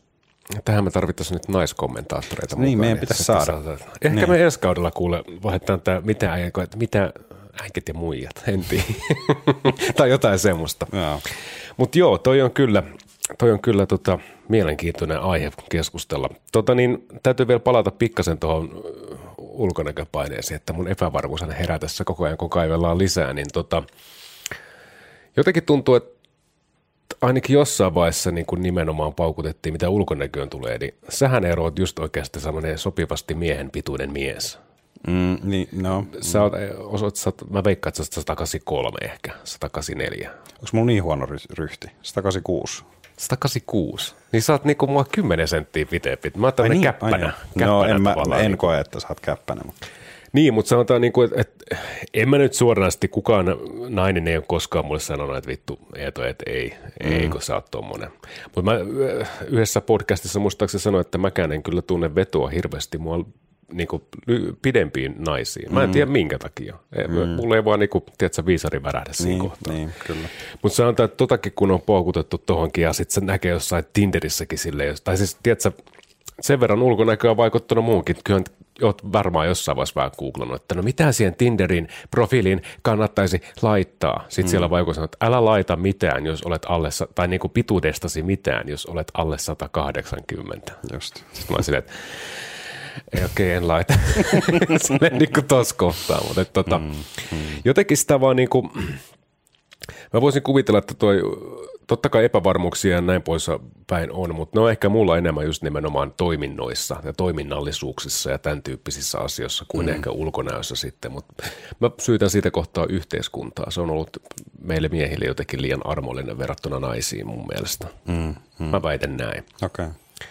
tähän me tarvittaisiin nyt naiskommentaattoreita. Niin, meidän pitäisi saada. Ehkä niin. me ensi kaudella vaihdetaan tämä, mitä äiket ja muijat, en tiedä. Tai jotain semmoista. Mutta joo, toi on kyllä mielenkiintoinen aihe keskustella. Täytyy vielä palata pikkasen tuohon ulkonäköpaineeseen, että mun epävarmuus herää tässä koko ajan, kun kaivellaan lisää, niin jotenkin tuntuu, että ainakin jossain vaiheessa niin kun nimenomaan paukutettiin, mitä ulkonäköön tulee, niin sähän eroat just oikeasti semmoinen sopivasti miehen pituinen mies. Niin, no. Mä veikkaan, että sä 183 ehkä, 184. Onko mulla niin huono ryhti? 186. 186. Niin sä oot niinku mua 10 senttiä pitempi. Mä oon tämmönen käppänä. No en koe, että sä oot käppänä. Niin, mutta sanotaan, että en mä nyt suoranaisesti kukaan nainen ei ole koskaan mulle sanonut, että vittu Eeto, että ei kun sä oot tommonen. Mutta mä yhdessä podcastissa muistaakseni sanoin, että mäkään en kyllä tunne vetoa hirveästi mua niinku pidempiin naisiin. Mä en tiedä minkä takia. Mulla ei vaan viisari värähdä siinä kohtaa. Niin, kyllä. Mutta sanotaan, että totakin kun on paukutettu tohonkin ja sitten se näkee jossain Tinderissäkin silleen, tai siis tiedätkö, sen verran ulkonäköä on vaikuttanut muunkin. Kyllä olet varmaan jossain vaiheessa vähän googlannut, että no mitä siihen Tinderin profiiliin kannattaisi laittaa. Sitten siellä vaikuttaa sanoa, että älä laita mitään, jos olet alle, tai niinku pituudestasi mitään, jos olet alle 180. Just. Sitten mä oon silleen, että ei okei, en laita. Silleen niin kuin tuossa kohtaa, mutta jotenkin sitä vaan niin kuin, mä voisin kuvitella, että totta kai epävarmuuksia ja näin poispäin on, mutta ne on ehkä mulla enemmän just nimenomaan toiminnoissa ja toiminnallisuuksissa ja tämän tyyppisissä asioissa kuin ehkä ulkonäössä sitten, mutta mä syytän siitä kohtaa yhteiskuntaa. Se on ollut meille miehille jotenkin liian armollinen verrattuna naisiin mun mielestä. Mä väitän näin. Okei.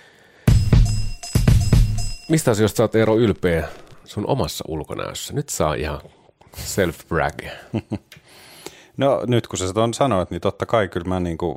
Mistä asioista sä oot Eero ylpeä sun omassa ulkonäössä? Nyt saa ihan self-brag. No nyt kun sä ton sanoit, niin totta kai kyllä mä niinku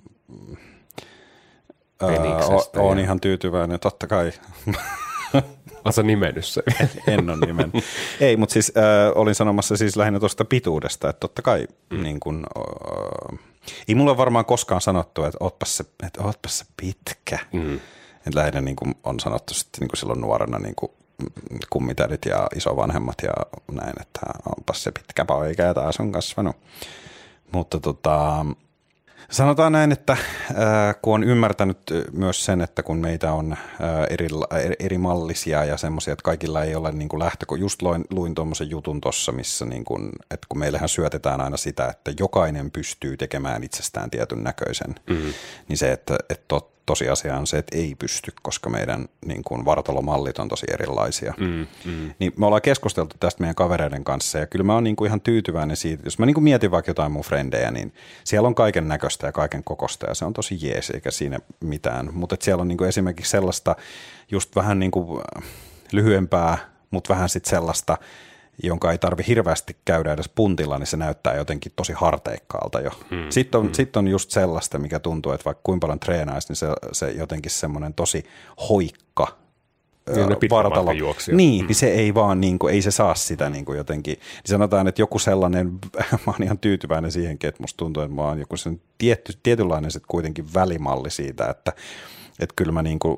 oon ihan tyytyväinen, totta kai. Oot sä nimennyt se? En ole nimennyt. Ei, mutta siis olin sanomassa siis lähinnä tuosta pituudesta, että totta kai niin kun, ei mulla varmaan koskaan sanottu, että ootpas se pitkä. Että lähinnä niin kuin on sanottu sitten niin kuin silloin nuorena niin kuin kummitädit ja isovanhemmat ja näin, että onpas se pitkä poika ja taas on kasvanut. Mutta sanotaan näin, että kun on ymmärtänyt myös sen, että kun meitä on eri mallisia ja semmoisia, että kaikilla ei ole niin kuin just luin tuommoisen jutun tuossa, missä niin kuin, että kun meillähän syötetään aina sitä, että jokainen pystyy tekemään itsestään tietyn näköisen, niin se, että tosiasia on se, että ei pysty, koska meidän niin kuin vartalomallit on tosi erilaisia. Niin me ollaan keskusteltu tästä meidän kavereiden kanssa ja kyllä mä oon niin kuin ihan tyytyväinen siitä. Jos mä niin kuin mietin vaikka jotain mun frendejä, niin siellä on kaiken näköistä ja kaiken kokosta ja se on tosi jees eikä siinä mitään. Mutta siellä on niin kuin esimerkiksi sellaista just vähän niin kuin lyhyempää, mutta vähän sitten sellaista, jonka ei tarvi hirveästi käydä edes puntilla, niin se näyttää jotenkin tosi harteikkaalta jo. Sitten on just sellaista, mikä tuntuu, että vaikka kuinka paljon treenaisi, niin se jotenkin semmoinen tosi hoikka vartalo. Niin se ei vaan, niin kuin, ei se saa sitä niin kuin jotenkin. Niin sanotaan, että joku sellainen, mä oon ihan tyytyväinen siihenkin, että musta tuntuu, että mä oon joku sen tietynlainen sitten kuitenkin välimalli siitä, että kyllä mä niin kuin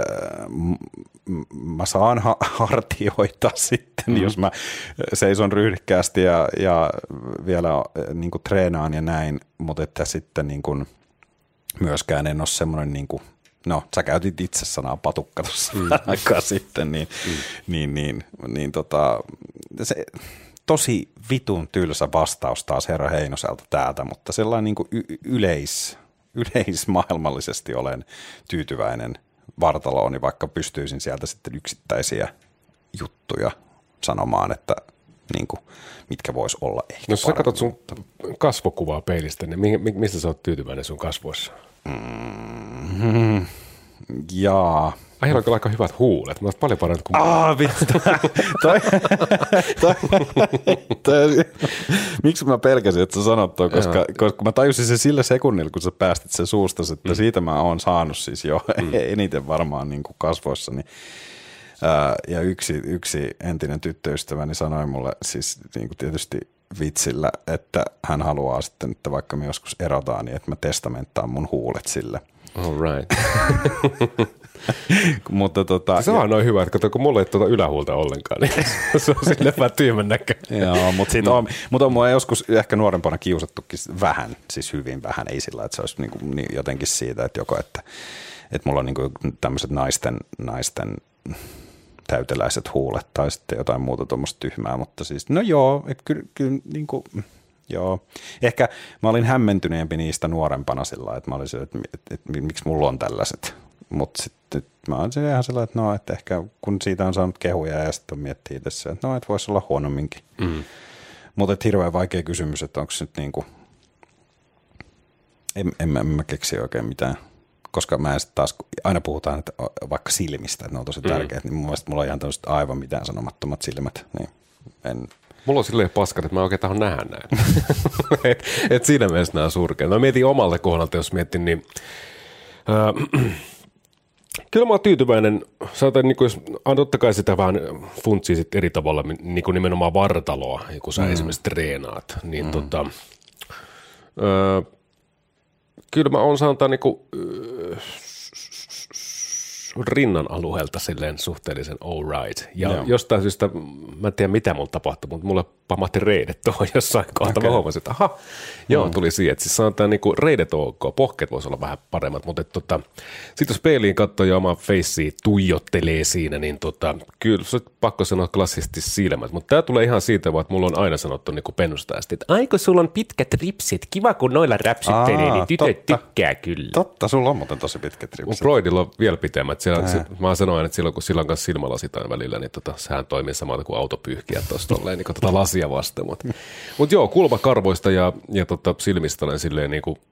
mä saan hartioita sitten, jos mä seison ryhdikkäästi ja vielä niin kuin treenaan ja näin, mutta että sitten niin kuin myöskään en ole semmoinen, niin kuin, no sä käytit itse sanaa patukka tuossa aikaa sitten, niin se tosi vitun tylsä vastaus taas herra Heinoselta täältä, mutta sellainen niin kuin yleismaailmallisesti olen tyytyväinen vartalooni, vaikka pystyisin sieltä sitten yksittäisiä juttuja sanomaan, että niin kuin, mitkä vois olla ehkä. No jos sä katsot sun kasvokuvaa peilistä, niin mistä sä oot tyytyväinen sun kasvoissa? Jaa. Aiheella on kyllä aika hyvät huulet. Mä oon paljon paremmin kuin miksi mä pelkäsin, että sä sanot tuon, koska mä tajusin sen sillä sekunnilla, kun sä päästit sen suusta, että siitä mä oon saanut siis jo eniten varmaan niin kuin kasvoissani. Ja yksi entinen tyttöystäväni sanoi mulle siis niin kuin tietysti vitsillä, että hän haluaa sitten, että vaikka me joskus erotaan, niin että mä testamenttaan mun huulet sille. All right. Mutta se on noin hyvä, että kun mulla ei tuota ylähuulta ollenkaan, niin se on silleen vähän tyhmän näköinen. Joo, mutta on mua joskus ehkä nuorempana kiusattukin vähän, siis hyvin vähän, ei sillä, että se olisi niin jotenkin siitä, että mulla on niin tämmöiset naisten täyteläiset huulet tai sitten jotain muuta tuommoista tyhmää, mutta siis no joo, että kyllä niin kuin, joo. Ehkä mä olin hämmentyneempi niistä nuorempana sillä, että mä olin sillä, että miksi mulla on tällaiset, mutta sitten mä olin ihan sellainen, että no, että ehkä kun siitä on saanut kehuja ja sitten miettii tässä, että no, että voisi olla huonomminkin. Mutta hirveän vaikea kysymys, että onko se nyt niin kuin, en mä keksi oikein mitään. Koska mä sitten taas, aina puhutaan että vaikka silmistä, että ne on tosi tärkeät, niin mun mielestä mulla on ihan tämmöiset aivan mitään sanomattomat silmät. Niin mulla on silleen paskat, että mä oikein tahdon nähdä näin. et siinä mielessä nämä on surkeat. Mä mietin omalta kohdalta, jos mietin, niin kyllä mä oon tyytyväinen. Sanotaan, niin jos totta kai sitä vähän funtsii sit eri tavalla, niin kuin nimenomaan vartaloa, kun sä esimerkiksi treenaat, niin kyllä mä oon sanotaan niinku rinnan alueelta silleen suhteellisen all right. Ja jostain syystä, mä en tiedä mitä mulla tapahtui, mutta mulle pamahti reidet tuohon jossain kohtaa. Mä huomasin, että tuli siihen. Että siis sanotaan niinku reidet ok, pohkeet voisi olla vähän paremmat, mutta sitten jos peiliin katsoo ja omaa facea tuijottelee siinä, niin kyllä se on pakko sanoa klassisesti silmät. Mutta tää tulee ihan siitä, että mulla on aina sanottu niinku pennustaasti, että aiko sulla on pitkät ripsit, kiva kun noilla räpsyttelee, niin tytöt tykkää kyllä. Totta, sulla on muuten tosi pitkät ripsit. Freudilla on vielä pitemmät. Mä sanoin, että silloin kun sillä on kanssa silmälasit aina välillä, niin sehän toimii samalta kuin autopyyhkiä tuosta tolleen, niin lasia vasten. Mutta joo, kulmakarvoista ja silmistä olen silleen niin kuin,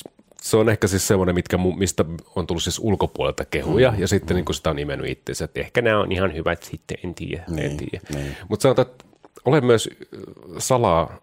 se on ehkä siis semmoinen, mistä on tullut siis ulkopuolelta kehuja ja sitten niin kuin sitä on nimennyt itseensä, että ehkä nämä on ihan hyvät sitten, en tiedä. Mutta sanotaan, että olen myös salaa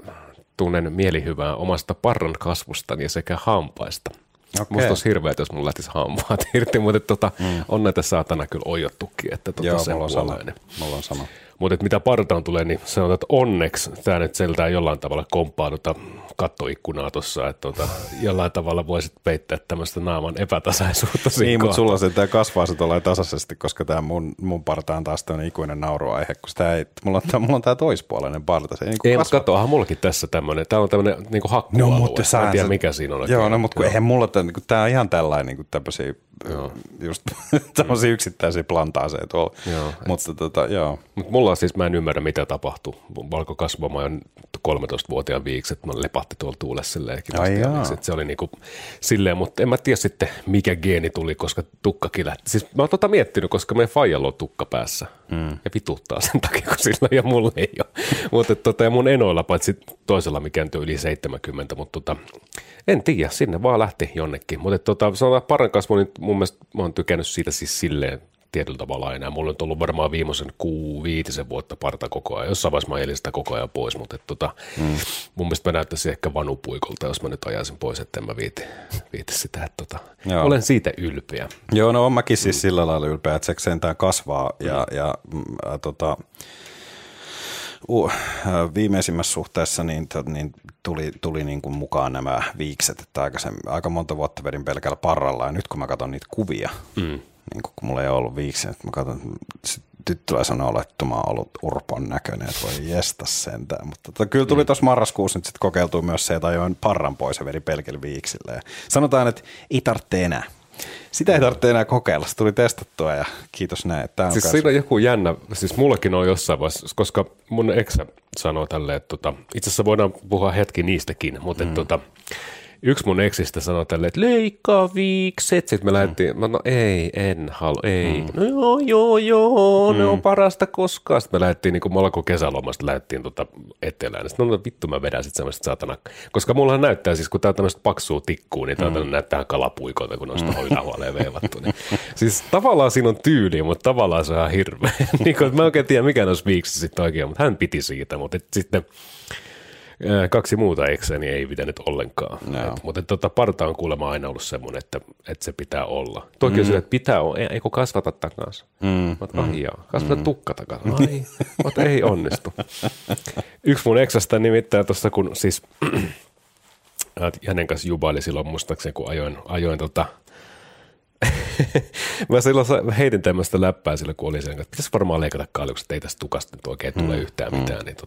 tunnen mielihyvää omasta parran kasvustani sekä hampaista. Okay. Musta olisi hirveä, jos mun lähtisi hampaat irti, mutta on näitä saatana kyllä oijottukin, että sen puoleinen. Mulla on sama. Mutta mitä partaan tulee, niin sanotaan, että onneksi tämä nyt seltään jollain tavalla komppaa kattoikkunaa tuossa, että jollain tavalla voisit peittää tämmöistä naaman epätasaisuutta. Niin, mutta sulla se kasvaa se tuollain tasaisesti, koska tämä mun parta on taas tämmöinen ikuinen nauruaihe, kun sitä ei, mulla on tämä toispuolinen parta. Se ei, niin mutta katso, onhan mullakin tässä tämmöinen, tämä on tämmöinen niin kuin hakkualue. No, mutta mä en tiedä, mikä siinä on. Joo, no, mutta kun eihän mulla, tämä on ihan tällainen niin kuin tämmöisiä, just tämmöisiä yksittäisiä plantaaseja tuolla. Mutta joo. Mutta mulla siis, mä en ymmärrä, mitä tapahtuu. Valko kasvamaan 13-vuotiaan viikset, mä lepahti tuolla tuulessa silleen. Se oli niinku silleen, mutta en mä tiedä sitten, mikä geeni tuli, koska tukkakin lähti. Siis mä oon miettinyt, koska meidän faijalla on tukka päässä. Ja vituttaa sen takia, kun sillä ja mulla ei ole. Mutta ja mun enoilla, paitsi toisella, mikä on yli 70, mutta en tiedä, sinne vaan lähti jonnekin. Mutta sanotaan paran kasvu, niin mun mielestä mä oon tykännyt siitä siis silleen, tietyllä tavalla aina. Mulla on ollut varmaan viimeisen 5 vuotta parta koko ajan. Jossain vaiheessa mä elin sitä koko ajan pois, mutta mun mielestä mä näyttäisin ehkä vanupuikolta, jos mä nyt ajaisin pois, että en mä viiti sitä. Että olen siitä ylpeä. Joo, no on mäkin siis sillä lailla ylpeä, että se sentään kasvaa ja viimeisimmässä suhteessa niin tuli niin kuin mukaan nämä viikset, että aika monta vuotta vedin pelkällä parralla ja nyt kun mä katson niitä kuvia, niin kun mulla ei ollut viiksi, että mä katson, tyttöllä sanoo, että mä oon ollut urpon näköinen, että voi jesta sentään. Mutta kyllä tuli tuossa marraskuussa nyt sitten kokeiltua myös se, että ajoin parran pois ja veri pelkillä viiksillä. Ja sanotaan, että ei tarvitse enää. Sitä ei tarvitse enää kokeilla, se tuli testattua ja kiitos näin. Siis siinä on joku jännä, siis mullakin on jossain vaiheessa, koska mun eksä sanoo tälleen, että itse asiassa voidaan puhua hetki niistäkin, mutta yksi mun eksistä sanoi tälleen, että leikkaa viikset. Sitten me lähdettiin, en halua, ei. No joo, ne on parasta koskaan. Sitten me lähdettiin, niin kuin me ollaan kesälomasta, lähdettiin etelään. Sitten vittu mä vedän sitten semmoista saatana. Koska mullahan näyttää siis, kun tää on tämmöistä paksua tikkuu, niin tää näyttää kalapuikoilta, kun on sitä ylähuoleen veivattu. Niin. Siis tavallaan siinä on tyyli, mutta tavallaan se on ihan hirveä. Niin kuin, mä oikein tiedä, mikä noissa viiksissä sitten oikein, mutta hän piti siitä. Mutta sitten 2 muuta ekseni ei pitänyt ollenkaan. Mutta parta on kuulemma aina ollut semmoinen, että se pitää olla. Toki sille, että pitää olla, eikö kasvata takaisin. Kasvata tukka takaisin. Ei onnistu. Yksi mun eksästä nimittäin tuossa, kun siis hänen kanssa jubaili silloin muistaakseni, kun ajoin mä silloin heitin tämmöistä läppää sillä, kun oli sen, että pitäisi varmaan leikata kaljukset, että ei tästä tukasta nyt oikein tule yhtään mitään. Niin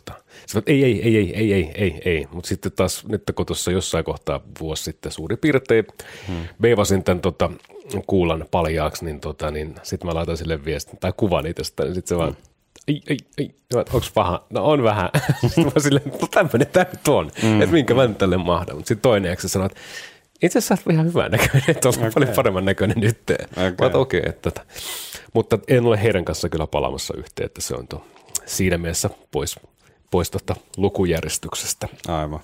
ei. Mutta sitten taas nyt kun tuossa jossain kohtaa vuosi sitten suurin piirtein veivasin tämän kuulan paljaaksi, niin sitten mä laitan sille viestin tai kuvan itsestä, niin sitten se vaan ei, onko paha? No on vähän. Sitten mä silleen, no tämmöinen tämä nyt on, että minkä mä nyt tälle mahdan. Mutta sitten toinen jakso sanoo, että itse asiassa olet ihan hyvän näköinen, että olet paljon paremman näköinen nyt. Okei. Mutta en ole heidän kanssa kyllä palaamassa yhteen, että se on siinä mielessä pois lukujärjestyksestä. Aivan.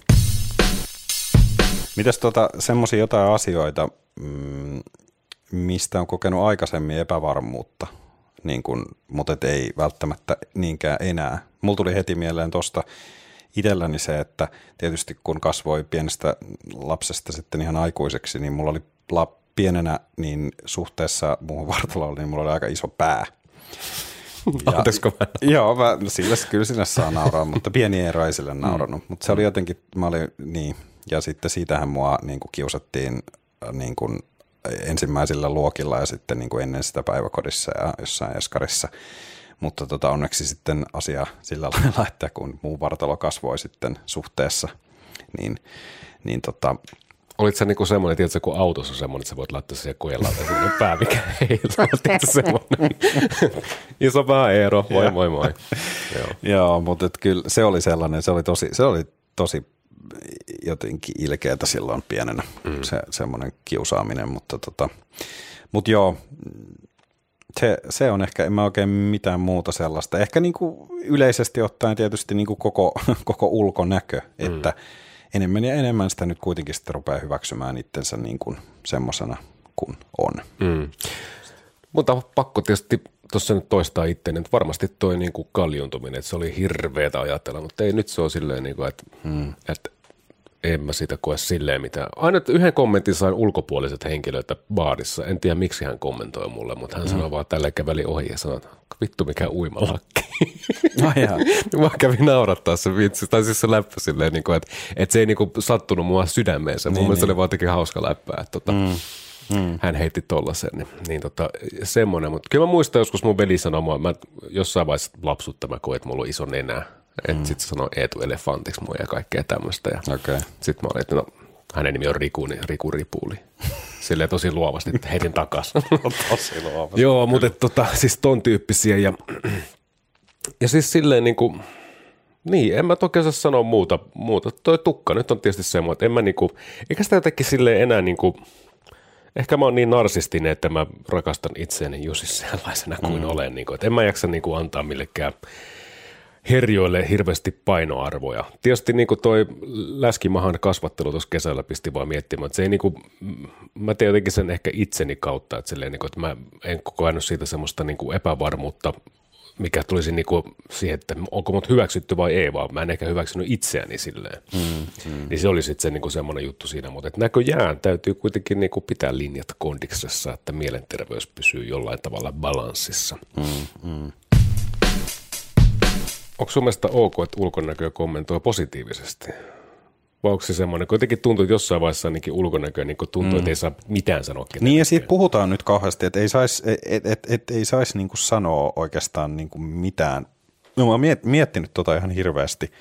Mitäs semmoisia jotain asioita, mistä on kokenut aikaisemmin epävarmuutta, niin kun, mutta ei välttämättä niinkään enää. Mulla tuli heti mieleen tuosta itselläni se, että tietysti kun kasvoi pienestä lapsesta sitten ihan aikuiseksi, niin mulla oli pienenä niin suhteessa muuhun vartaloon, niin mulla oli aika iso pää. Anteesko mä? Joo, kyllä sinne saa nauraa, mutta pieni ero ei sille naurannut. Mutta se oli jotenkin, ja sitten siitähän mua niin kuin kiusattiin niin kuin ensimmäisillä luokilla ja sitten niin kuin ennen sitä päiväkodissa ja jossain eskarissa. Mutta onneksi sitten asia sillä lailla, että kun muu vartalo kasvoi sitten suhteessa, niin olit sä niinku semmoinen, tiedätkö, kun autossa on semmoinen, että sä voit laittaa siihen kojelauta sinne pää, mikä ei ole semmoinen. Iso pää Eero, moi. Joo, mutta kyllä se oli sellainen, se oli tosi jotenkin ilkeätä silloin pienenä, semmoinen kiusaaminen, mutta joo, se on ehkä, en mä oikein mitään muuta sellaista. Ehkä niinku yleisesti ottaen tietysti niinku koko ulkonäkö, että enemmän ja enemmän sitä nyt kuitenkin sitten rupeaa hyväksymään itsensä niin kuin semmoisena kuin on. Mutta pakko tietysti tuossa nyt toistaa itseäni, että varmasti toi niin kuin kaljuuntuminen, että se oli hirveätä ajatella, mutta ei nyt se ole silleen, niin kuin, että en mä sitä koe silleen mitään. Aina yhden kommentin sain ulkopuoliset henkilöitä baarissa. En tiedä, miksi hän kommentoi mulle, mutta hän sanoi vaan tälleen käveli ohi ja sanoi, että vittu mikä uimalakki. Mä kävin naurattaa se vitsi. Tai siis se läppä silleen, että se ei sattunut mua sydämeensä. Mun mielestä oli vaan jotenkin hauska läppää. Hän heitti tollasen. Niin semmoinen. Mutta kyllä mä muistan joskus mun veli sanoi mua, mä jossain vaiheessa lapsuutta mä koin, että mulla on iso nenä. Että sitten sanoi Eetu elefantiksi mua ja kaikkea tämmöistä. Sitten mä olin, että hänen nimi on Riku, niin Riku Ripuuli. Silleen tosi luovasti, että heitin takaisin. Tosi luovasti. Joo, mutta siis ton tyyppisiä. Ja siis silleen niin, en mä toki osaa sanoa muuta. Toi tukka nyt on tietysti semmoinen, että en mä eikä sitä jotenkin silleen enää ehkä mä oon niin narsistinen, että mä rakastan itseäni just sellaisena kuin olen. Että en mä jaksa antaa millekään herjoille hirveästi painoarvoja. Tietysti toi läskimahan kasvattelu tuossa kesällä pisti vaan miettimään, että se ei mä teen jotenkin sen ehkä itseni kautta, että että mä en koko ajan siitä semmoista epävarmuutta, mikä tulisi siihen, että onko mut hyväksytty vai ei, vaan mä en ehkä hyväksynyt itseäni silleen. Niin se oli sitten se semmoinen juttu siinä, mutta näköjään täytyy kuitenkin pitää linjat kondiksessa, että mielenterveys pysyy jollain tavalla balanssissa. Onko sun mielestä ok, että ulkonäköä kommentoi positiivisesti? Vai onko se semmoinen, kun jotenkin tuntuu, että jossain vaiheessa ainakin ulkonäköä tuntuu, että ei saa mitään sanoa kenellekään. Niin ja siitä puhutaan nyt kauheasti, että ei saisi sanoa oikeastaan mitään. No mä oon miettinyt ihan hirveästi.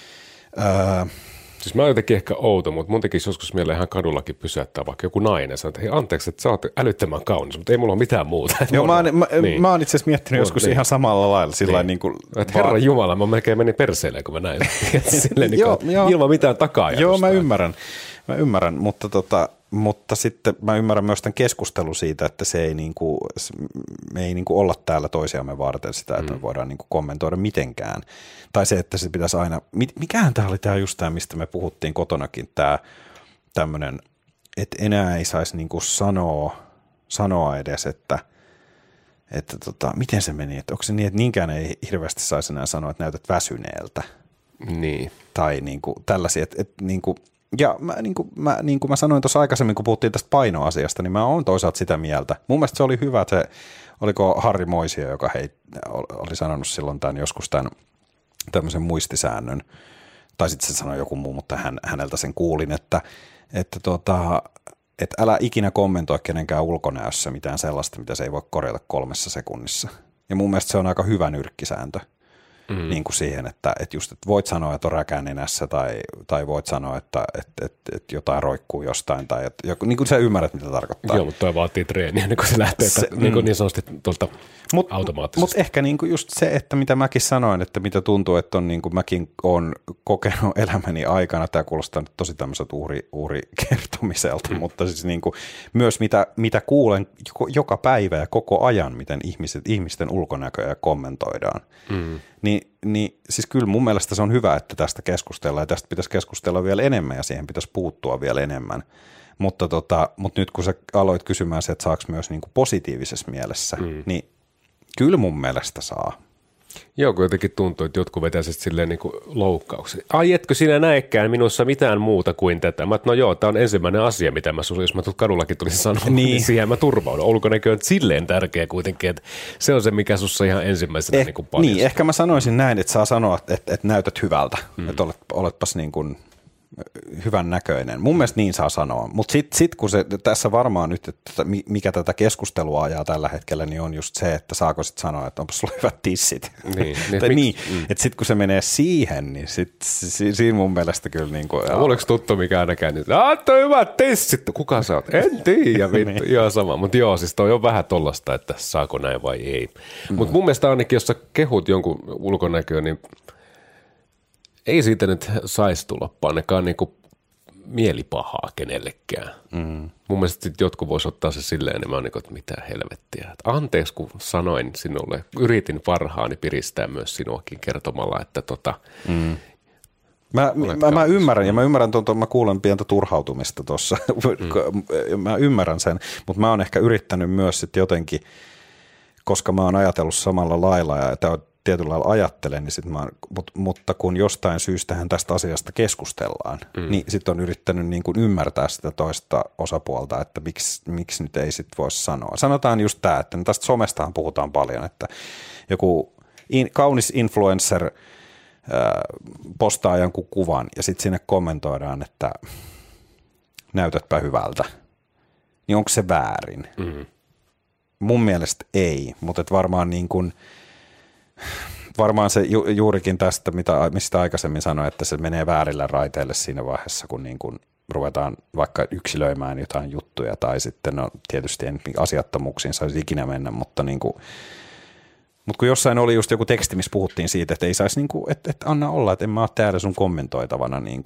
Siis mä oon jotenkin ehkä outo, mutta mun tekisi joskus mieleen ihan kadullakin pysäyttää vaikka joku nainen. Sanoa, että hei anteeksi, että sä oot älyttömän kaunis, mutta ei mulla ole mitään muuta. Joo, mä oon itse asiassa miettinyt joskus ihan samalla lailla. Että Herran Jumala, mä melkein menin perseelle, kun mä näin. Silleen, ilman mitään takaa-ajatusta. Joo, mä ymmärrän, mutta sitten mä ymmärrän myös tämän keskustelun siitä, että se ei me ei olla täällä toisiamme varten sitä, että me voidaan kommentoida mitenkään. Tai se, että se pitäisi aina, mikähän tämä oli tämä just tämä, mistä me puhuttiin kotonakin, tämä tämmöinen, että enää ei saisi sanoa edes, että miten se meni, että onko se niin, että niinkään ei hirveästi saisi enää sanoa, että näytät väsyneeltä. Niin. Tai tällaisia, että ja niin kuin mä sanoin tuossa aikaisemmin, kun puhuttiin tästä painoasiasta, niin mä oon toisaalta sitä mieltä. Mun mielestä se oli hyvä, että oliko Harri Moisia, joka oli sanonut silloin joskus tämmöisen muistisäännön, tai sitten se sanoi joku muu, mutta häneltä sen kuulin, että että älä ikinä kommentoi kenenkään ulkonäössä mitään sellaista, mitä se ei voi korjata 3 sekunnissa. Ja mun mielestä se on aika hyvä nyrkkisääntö niin kuin siihen, että just, että voit sanoa, että on räkä nenässä tai voit sanoa, että jotain roikkuu jostain. Tai niin kuin sä ymmärrät, mitä tarkoittaa. Joo, mutta toi vaatii treeniä, niin kun se lähtee niin sanotusti tuolta automaattisesti. Mutta ehkä niin kuin just se, että mitä mäkin sanoin, että mitä tuntuu, että on niin kuin mäkin olen kokenut elämäni aikana, tämä kuulostaa nyt tosi tämmöiseltä uhrikertomiselta, mutta siis niin kuin myös mitä kuulen joka päivä ja koko ajan, miten ihmisten ulkonäköä kommentoidaan. Niin siis kyllä mun mielestä se on hyvä, että tästä keskustellaan ja tästä pitäisi keskustella vielä enemmän ja siihen pitäisi puuttua vielä enemmän. Mutta nyt kun sä aloit kysymään se, että saako myös niin kuin positiivisessa mielessä, niin kyllä mun mielestä saa. Joo, kun jotenkin tuntuu, että jotkut vetäisivät silleen niin kuin loukkauksia. Ai etkö sinä näekään minussa mitään muuta kuin tätä? Mä no joo, tämä on ensimmäinen asia, mitä mä jos mä kadullakin tulisin sanomaan, niin siihen mä turvaudun. Ulkonäkö on silleen tärkeä kuitenkin, että se on se, mikä sussa ihan ensimmäisenä niin kuin paljastaa. Niin, ehkä mä sanoisin näin, että saa sanoa, että näytät hyvältä, että oletpas niin kuin hyvän näköinen. Mun mielestä niin saa sanoa, mutta sit kun se tässä varmaan nyt, että mikä tätä keskustelua ajaa tällä hetkellä, niin on just se, että saako sit sanoa, että onpas sulla hyvät tissit. Niin, että sit kun se menee siihen, niin siinä mun mielestä kyllä niin kuin... Oliko tuttu mikä ainakaan nyt? Anto hyvät tissit! Kuka sä oot? En tiedä, vittu. Ihan sama. Mutta joo, siis toi on vähän tollasta, että saako näin vai ei. Mutta mun mielestä ainakin, jos sä kehut jonkun ulkonäköä, niin ei siitä nyt saisi tulla ainakaan niinku mielipahaa kenellekään. Mun mielestä sitten jotkut vois ottaa se silleen, niin mä oon niinku, että mitä helvettiä. Että anteeksi, kun sanoin sinulle, yritin parhaani piristää myös sinuakin kertomalla, että Mä ymmärrän, ja mä ymmärrän mä kuulen pientä turhautumista tuossa. Mä ymmärrän sen, mutta mä oon ehkä yrittänyt myös sitten jotenkin, koska mä oon ajatellut samalla lailla, ja tämä tietyllä lailla ajattelen, niin mutta kun jostain syystähän tästä asiasta keskustellaan, niin sitten on yrittänyt niin kuin ymmärtää sitä toista osapuolta, että miksi nyt ei sitten voisi sanoa. Sanotaan just tämä, että tästä somestahan puhutaan paljon, että joku kaunis influencer postaa jonkun kuvan ja sitten sinne kommentoidaan, että näytätpä hyvältä, niin onko se väärin? Mun mielestä ei, mutta varmaan niin kuin varmaan se juurikin tästä, mistä aikaisemmin sanoin, että se menee väärillä raiteille siinä vaiheessa, kun niin kuin ruvetaan vaikka yksilöimään jotain juttuja tai sitten no tietysti en asiattomuuksiin saisi ikinä mennä, mutta kun jossain oli just joku teksti, missä puhuttiin siitä, että ei saisi niin kuin, että anna olla, että en mä ole täällä sun kommentoitavana, niin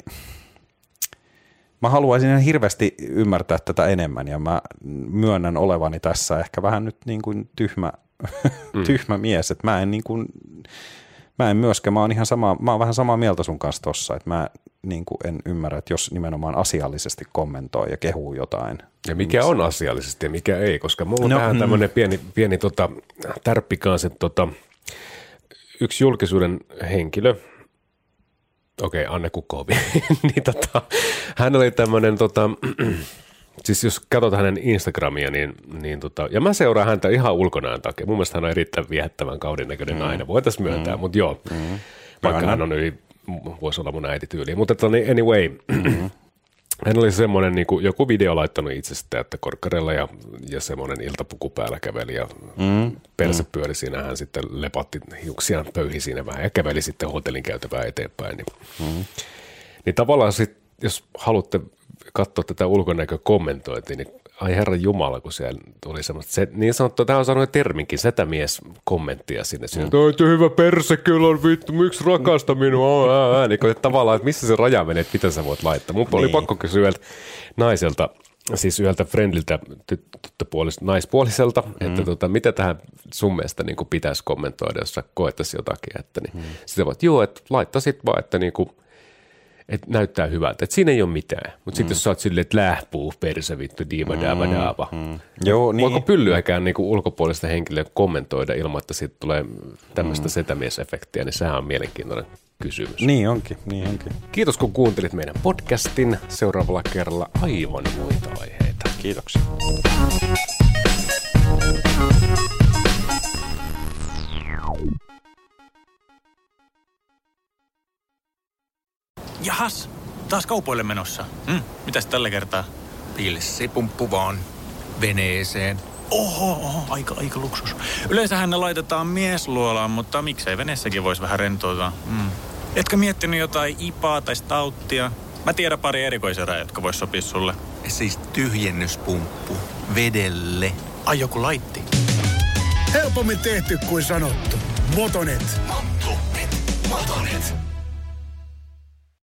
mä haluaisin hirveästi ymmärtää tätä enemmän ja mä myönnän olevani tässä ehkä vähän nyt niin kuin tyhmä mies, että mä en myöskään, mä oon vähän samaa mieltä sun kanssa tossa, että mä niin kuin en ymmärrä, että jos nimenomaan asiallisesti kommentoi ja kehuu jotain. Ja mikä on asiallisesti ja mikä ei, koska mulla on tähän tämmöinen pieni tärppi kanssa, että yksi julkisuuden henkilö, Anne Kukovi, niin hän oli tämmöinen siis jos katsot hänen Instagramia, niin ja mä seuraan häntä ihan ulkonäön takia. Mun mielestä hän on erittäin viehättävän kauden näköinen nainen. Voitaisiin myöntää, mutta joo. Vaikka hän on voisi olla mun äitityyli. Mutta anyway, hän oli semmoinen, niin kuin joku video laittanut itsestä, että korkkarella ja semmoinen iltapuku päällä käveli ja perse pyöri siinä. Hän sitten lepatti hiuksiaan, pöyhi siinä vähän ja käveli sitten hotellin käytävää eteenpäin. Niin tavallaan sitten, jos haluatte katsoa tätä ulkonäkökommentointia, niin ai herran jumala, kun siellä tuli semmoista, niin sanottu, tämä on sanonut terminkin, setämies-kommenttia sinne, että hyvä perse kyllä on vittu, miksi rakasta minua, niin tavallaan, että missä se raja menee, että mitä sä voit laittaa. Mun oli pakko kysyä yhdeltä naiselta, siis yhdeltä friendiltä, naispuoliselta, että mitä tähän sun mielestä niin kuin pitäisi kommentoida, jos sä koettaisiin jotakin, että niin. Sitten voit, että laittaisit vaan, että niin kuin, että näyttää hyvältä. Että siinä ei ole mitään. Mutta sitten jos sä oot silleen, että lähpuu, perse, vittu, diiva, daava. Joo, niin. Voiko pyllyäkään niinku ulkopuolista henkilöä kommentoida ilman, että siitä tulee tämmöistä setämiesefektiä, niin sehän on mielenkiintoinen kysymys. Niin onkin. Kiitos, kun kuuntelit meidän podcastin. Seuraavalla kerralla aivan muita aiheita. Kiitoksia. Jahas, taas kaupoille menossa. Mitäs tällä kertaa? Pilssipumppu vaan veneeseen. Oho, aika luksus. Yleensähän ne laitetaan miesluolaan, mutta miksei veneessäkin voisi vähän rentoutua. Etkö miettinyt jotain ipaa tai stouttia? Mä tiedän pari erikoiserää, jotka vois sopia sulle. Siis tyhjennyspumppu vedelle. Ai joku laitti. Helpommin tehty kuin sanottu. Motonet. Motonet.